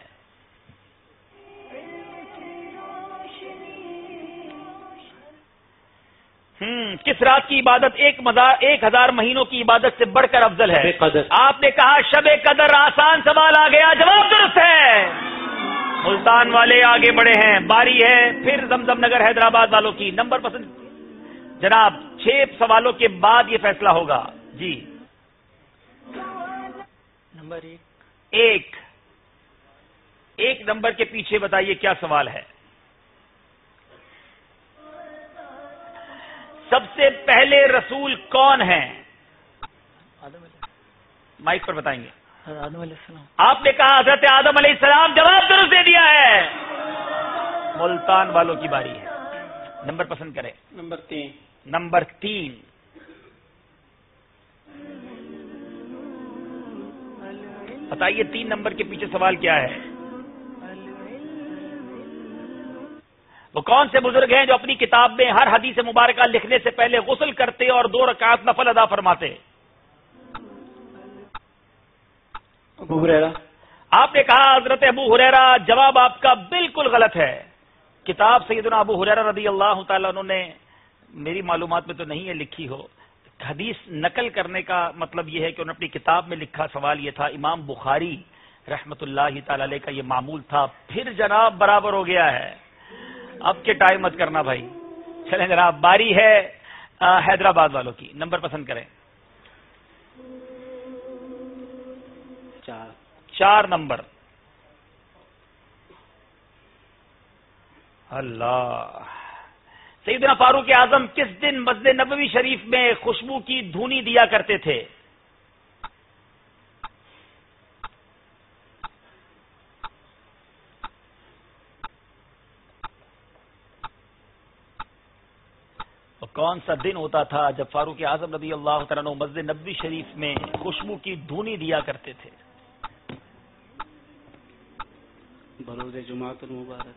ہم کس رات کی عبادت ایک مزار ایک ہزار مہینوں کی عبادت سے بڑھ کر افضل ہے؟ قدر۔ آپ نے کہا شب قدر۔ آسان سوال آ گیا، جواب درست ہے۔ ملتان والے آگے بڑھے ہیں. باری ہے پھر زمزم نگر حیدرآباد والوں کی. نمبر پسند جناب. چھ سوالوں کے بعد یہ فیصلہ ہوگا. جی نمبر ایک ایک ایک نمبر کے پیچھے بتائیے کیا سوال ہے. سب سے پہلے رسول کون ہیں؟ مائک پر بتائیں گے. آدم علیہ السلام. آپ نے کہا حضرت آدم علیہ السلام. جواب درست دے دیا ہے. ملتان والوں کی باری ہے. نمبر پسند کریں. نمبر تین. نمبر تین بتائیے تین نمبر کے پیچھے سوال کیا ہے؟ وہ کون سے بزرگ ہیں جو اپنی کتاب میں ہر حدیث مبارکہ لکھنے سے پہلے غسل کرتے اور دو رکعت نفل ادا فرماتے؟ ابو ہریرہ. آپ نے کہا حضرت ابو ہریرہ. جواب آپ کا بالکل غلط ہے. کتاب سیدنا ابو ہریرہ رضی اللہ تعالیٰ عنہ نے میری معلومات میں تو نہیں ہے لکھی ہو. حدیث نقل کرنے کا مطلب یہ ہے کہ انہوں نے اپنی کتاب میں لکھا. سوال یہ تھا. امام بخاری رحمت اللہ تعالی علیہ کا یہ معمول تھا. پھر جناب برابر ہو گیا ہے. اب کے ٹائم مت کرنا بھائی. چلیں جناب باری ہے حیدرآباد والوں کی. نمبر پسند کریں. چار. چار نمبر. اللہ. سیدنا فاروق اعظم کس دن مسجد نبوی شریف میں خوشبو کی دھونی دیا کرتے تھے؟ تو کون سا دن ہوتا تھا جب فاروق اعظم رضی اللہ تعالیٰ عنہ مسجد نبوی شریف میں خوشبو کی دھونی دیا کرتے تھے؟ بروز جمعۃ المبارک.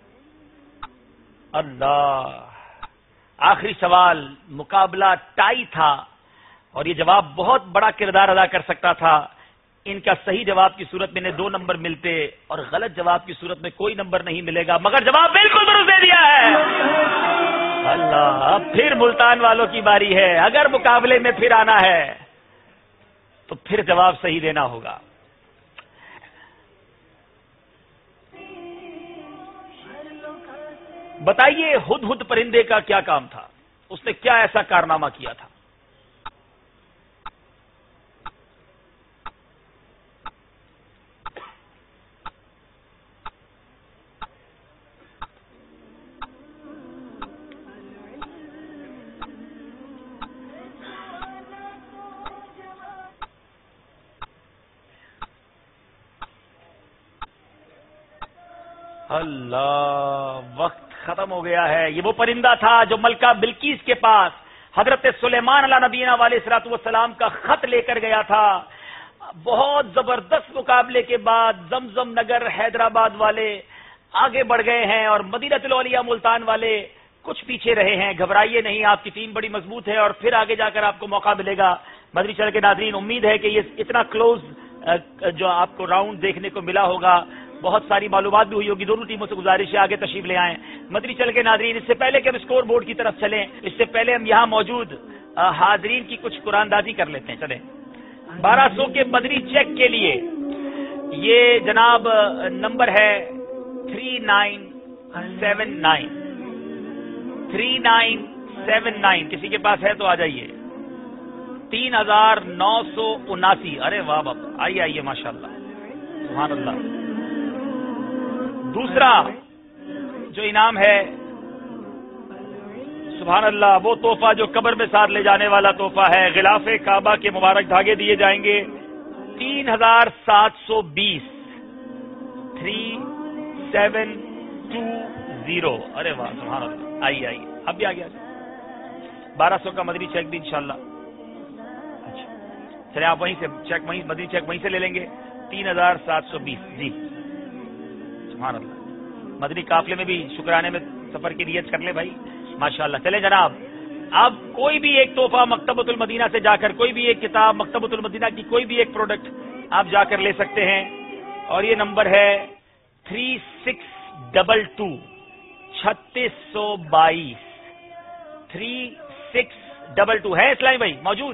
اللہ. آخری سوال. مقابلہ ٹائی تھا اور یہ جواب بہت بڑا کردار ادا کر سکتا تھا. ان کا صحیح جواب کی صورت میں انہیں دو نمبر ملتے اور غلط جواب کی صورت میں کوئی نمبر نہیں ملے گا. مگر جواب بالکل درست دے دیا ہے. اللہ. اب پھر ملتان والوں کی باری ہے. اگر مقابلے میں پھر آنا ہے تو پھر جواب صحیح دینا ہوگا. بتائیے ہد ہد پرندے کا کیا کام تھا؟ اس نے کیا ایسا کارنامہ کیا تھا؟ اللہ. وقت ختم ہو گیا ہے. یہ وہ پرندہ تھا جو ملکہ بلقیس کے پاس حضرت سلیمان علیہ نبینا علیہ الصلوۃ والسلام کا خط لے کر گیا تھا. بہت زبردست مقابلے کے بعد زمزم نگر حیدرآباد والے آگے بڑھ گئے ہیں اور مدینہ الاولیاء ملتان والے کچھ پیچھے رہے ہیں. گھبرائیے نہیں. آپ کی ٹیم بڑی مضبوط ہے اور پھر آگے جا کر آپ کو موقع ملے گا. مدنی چینل کے ناظرین, امید ہے کہ یہ اتنا کلوز جو آپ کو راؤنڈ دیکھنے کو ملا ہوگا. بہت ساری معلومات بھی ہوئی ہوگی. دونوں ٹیموں سے گزارش ہے آگے تشریف لے آئیں. مدنی چینل کے ناظرین, اس سے پہلے کہ ہم اسکور بورڈ کی طرف چلیں, اس سے پہلے ہم یہاں موجود حاضرین کی کچھ قرآن دازی کر لیتے ہیں. چلیں. بارہ سو کے مدنی چیک کے لیے یہ جناب نمبر ہے three nine seven nine three nine seven nine. کسی کے پاس ہے تو آ جائیے. تین ہزار نو سو اناسی. ارے واہ بابا, آئیے آئیے, ماشاء اللہ, سبحان اللہ. دوسرا جو انعام ہے سبحان اللہ, وہ تحفہ جو قبر میں ساتھ لے جانے والا تحفہ ہے. غلاف کعبہ کے مبارک دھاگے دیے جائیں گے. تین ہزار سات سو بیس تھری سیون ٹو زیرو. ارے واہ, سبحان اللہ. آئیے آئیے, اب بھی آ گیا. بارہ سو کا مدنی چیک بھی انشاءاللہ. اچھا چلے, آپ وہیں سے چیک وہیں مدنی چیک وہیں سے لے لیں گے. تین ہزار سات سو بیس. جی سبحان اللہ. مدنی قافلے میں بھی شکرانے میں سفر کی نیت کر لیں بھائی, ماشاءاللہ. چلیں جناب, اب کوئی بھی ایک تحفہ مکتبۃ المدینہ سے جا کر, کوئی بھی ایک کتاب مکتبۃ المدینہ کی کوئی بھی ایک پروڈکٹ آپ جا کر لے سکتے ہیں. اور یہ نمبر ہے تھری سکس ڈبل ٹو چھتیس سو بائیس. تھری سکس ڈبل ٹو ہے اسلامی بھائی موجود؟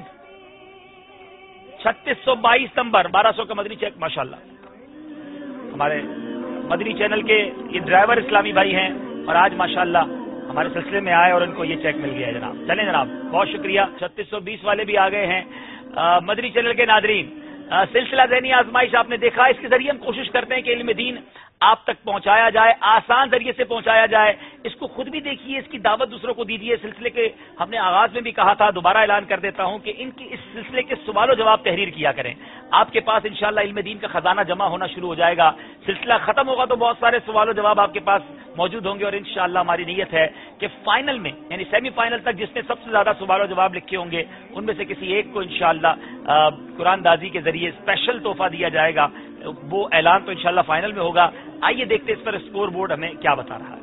چھتیس سو بائیس نمبر, بارہ سو کا مدنی چیک. ماشاءاللہ. ہمارے مدنی چینل کے یہ ڈرائیور اسلامی بھائی ہیں اور آج ماشاءاللہ ہمارے سلسلے میں آئے اور ان کو یہ چیک مل گیا ہے جناب. چلیں جناب بہت شکریہ. چھتیس سو بیس والے بھی آ گئے ہیں. آ, مدنی چینل کے ناظرین, آ, سلسلہ ذہنی آزمائش آپ نے دیکھا, اس کے ذریعے ہم کوشش کرتے ہیں کہ علم دین آپ تک پہنچایا جائے, آسان ذریعے سے پہنچایا جائے. اس کو خود بھی دیکھیے, اس کی دعوت دوسروں کو دیجیے. سلسلے کے ہم نے آغاز میں بھی کہا تھا, دوبارہ اعلان کر دیتا ہوں کہ ان کی اس سلسلے کے سوال و جواب تحریر کیا کریں. آپ کے پاس انشاءاللہ علم دین کا خزانہ جمع ہونا شروع ہو جائے گا. سلسلہ ختم ہوگا تو بہت سارے سوال و جواب آپ کے پاس موجود ہوں گے, اور انشاءاللہ ہماری نیت ہے کہ فائنل میں یعنی سیمی فائنل تک جس نے سب سے زیادہ سوال و جواب لکھے ہوں گے ان میں سے کسی ایک کو انشاءاللہ قرآن دازی کے ذریعے اسپیشل تحفہ دیا جائے گا. وہ اعلان تو انشاءاللہ فائنل میں ہوگا. آئیے دیکھتے اس پر اسکور بورڈ ہمیں کیا بتا رہا ہے.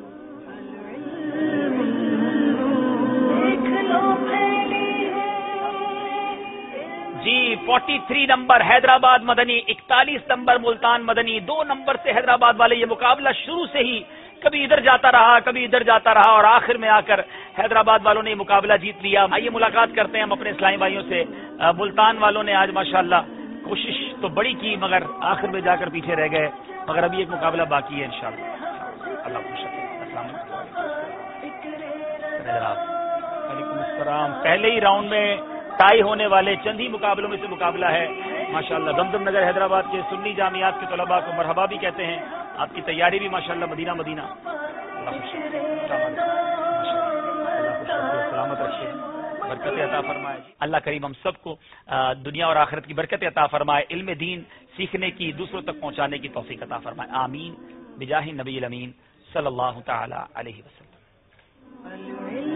جی فورٹی تھری نمبر حیدرآباد مدنی, اکتالیس نمبر ملتان مدنی. دو نمبر سے حیدرآباد والے. یہ مقابلہ شروع سے ہی کبھی ادھر جاتا رہا کبھی ادھر جاتا رہا اور آخر میں آ کر حیدرآباد والوں نے یہ مقابلہ جیت لیا. آئیے ملاقات کرتے ہیں ہم اپنے اسلامی بھائیوں سے. ملتان والوں نے آج ماشاءاللہ کوشش تو بڑی کی مگر آخر میں جا کر پیچھے رہ گئے, مگر ابھی ایک مقابلہ باقی ہے انشاءاللہ. اللہ خوش رکھے. السلام علیکم. السلام. پہلے ہی راؤنڈ میں ٹائی ہونے والے چند ہی مقابلوں میں سے مقابلہ ہے ماشاءاللہ. دمدم نگر حیدرآباد کے سنی جامعات کے طلباء کو مرحبا بھی کہتے ہیں. آپ کی تیاری بھی ماشاءاللہ مدینہ مدینہ. اللہ خوش رکھے, سلامت رکھے, برکت عطا فرمائے. اللہ کریم ہم سب کو دنیا اور آخرت کی برکت عطا فرمائے. علم دین سیکھنے کی, دوسروں تک پہنچانے کی توفیق عطا فرمائے. آمین بجاہ نبی الامین صلی اللہ تعالی علیہ وسلم.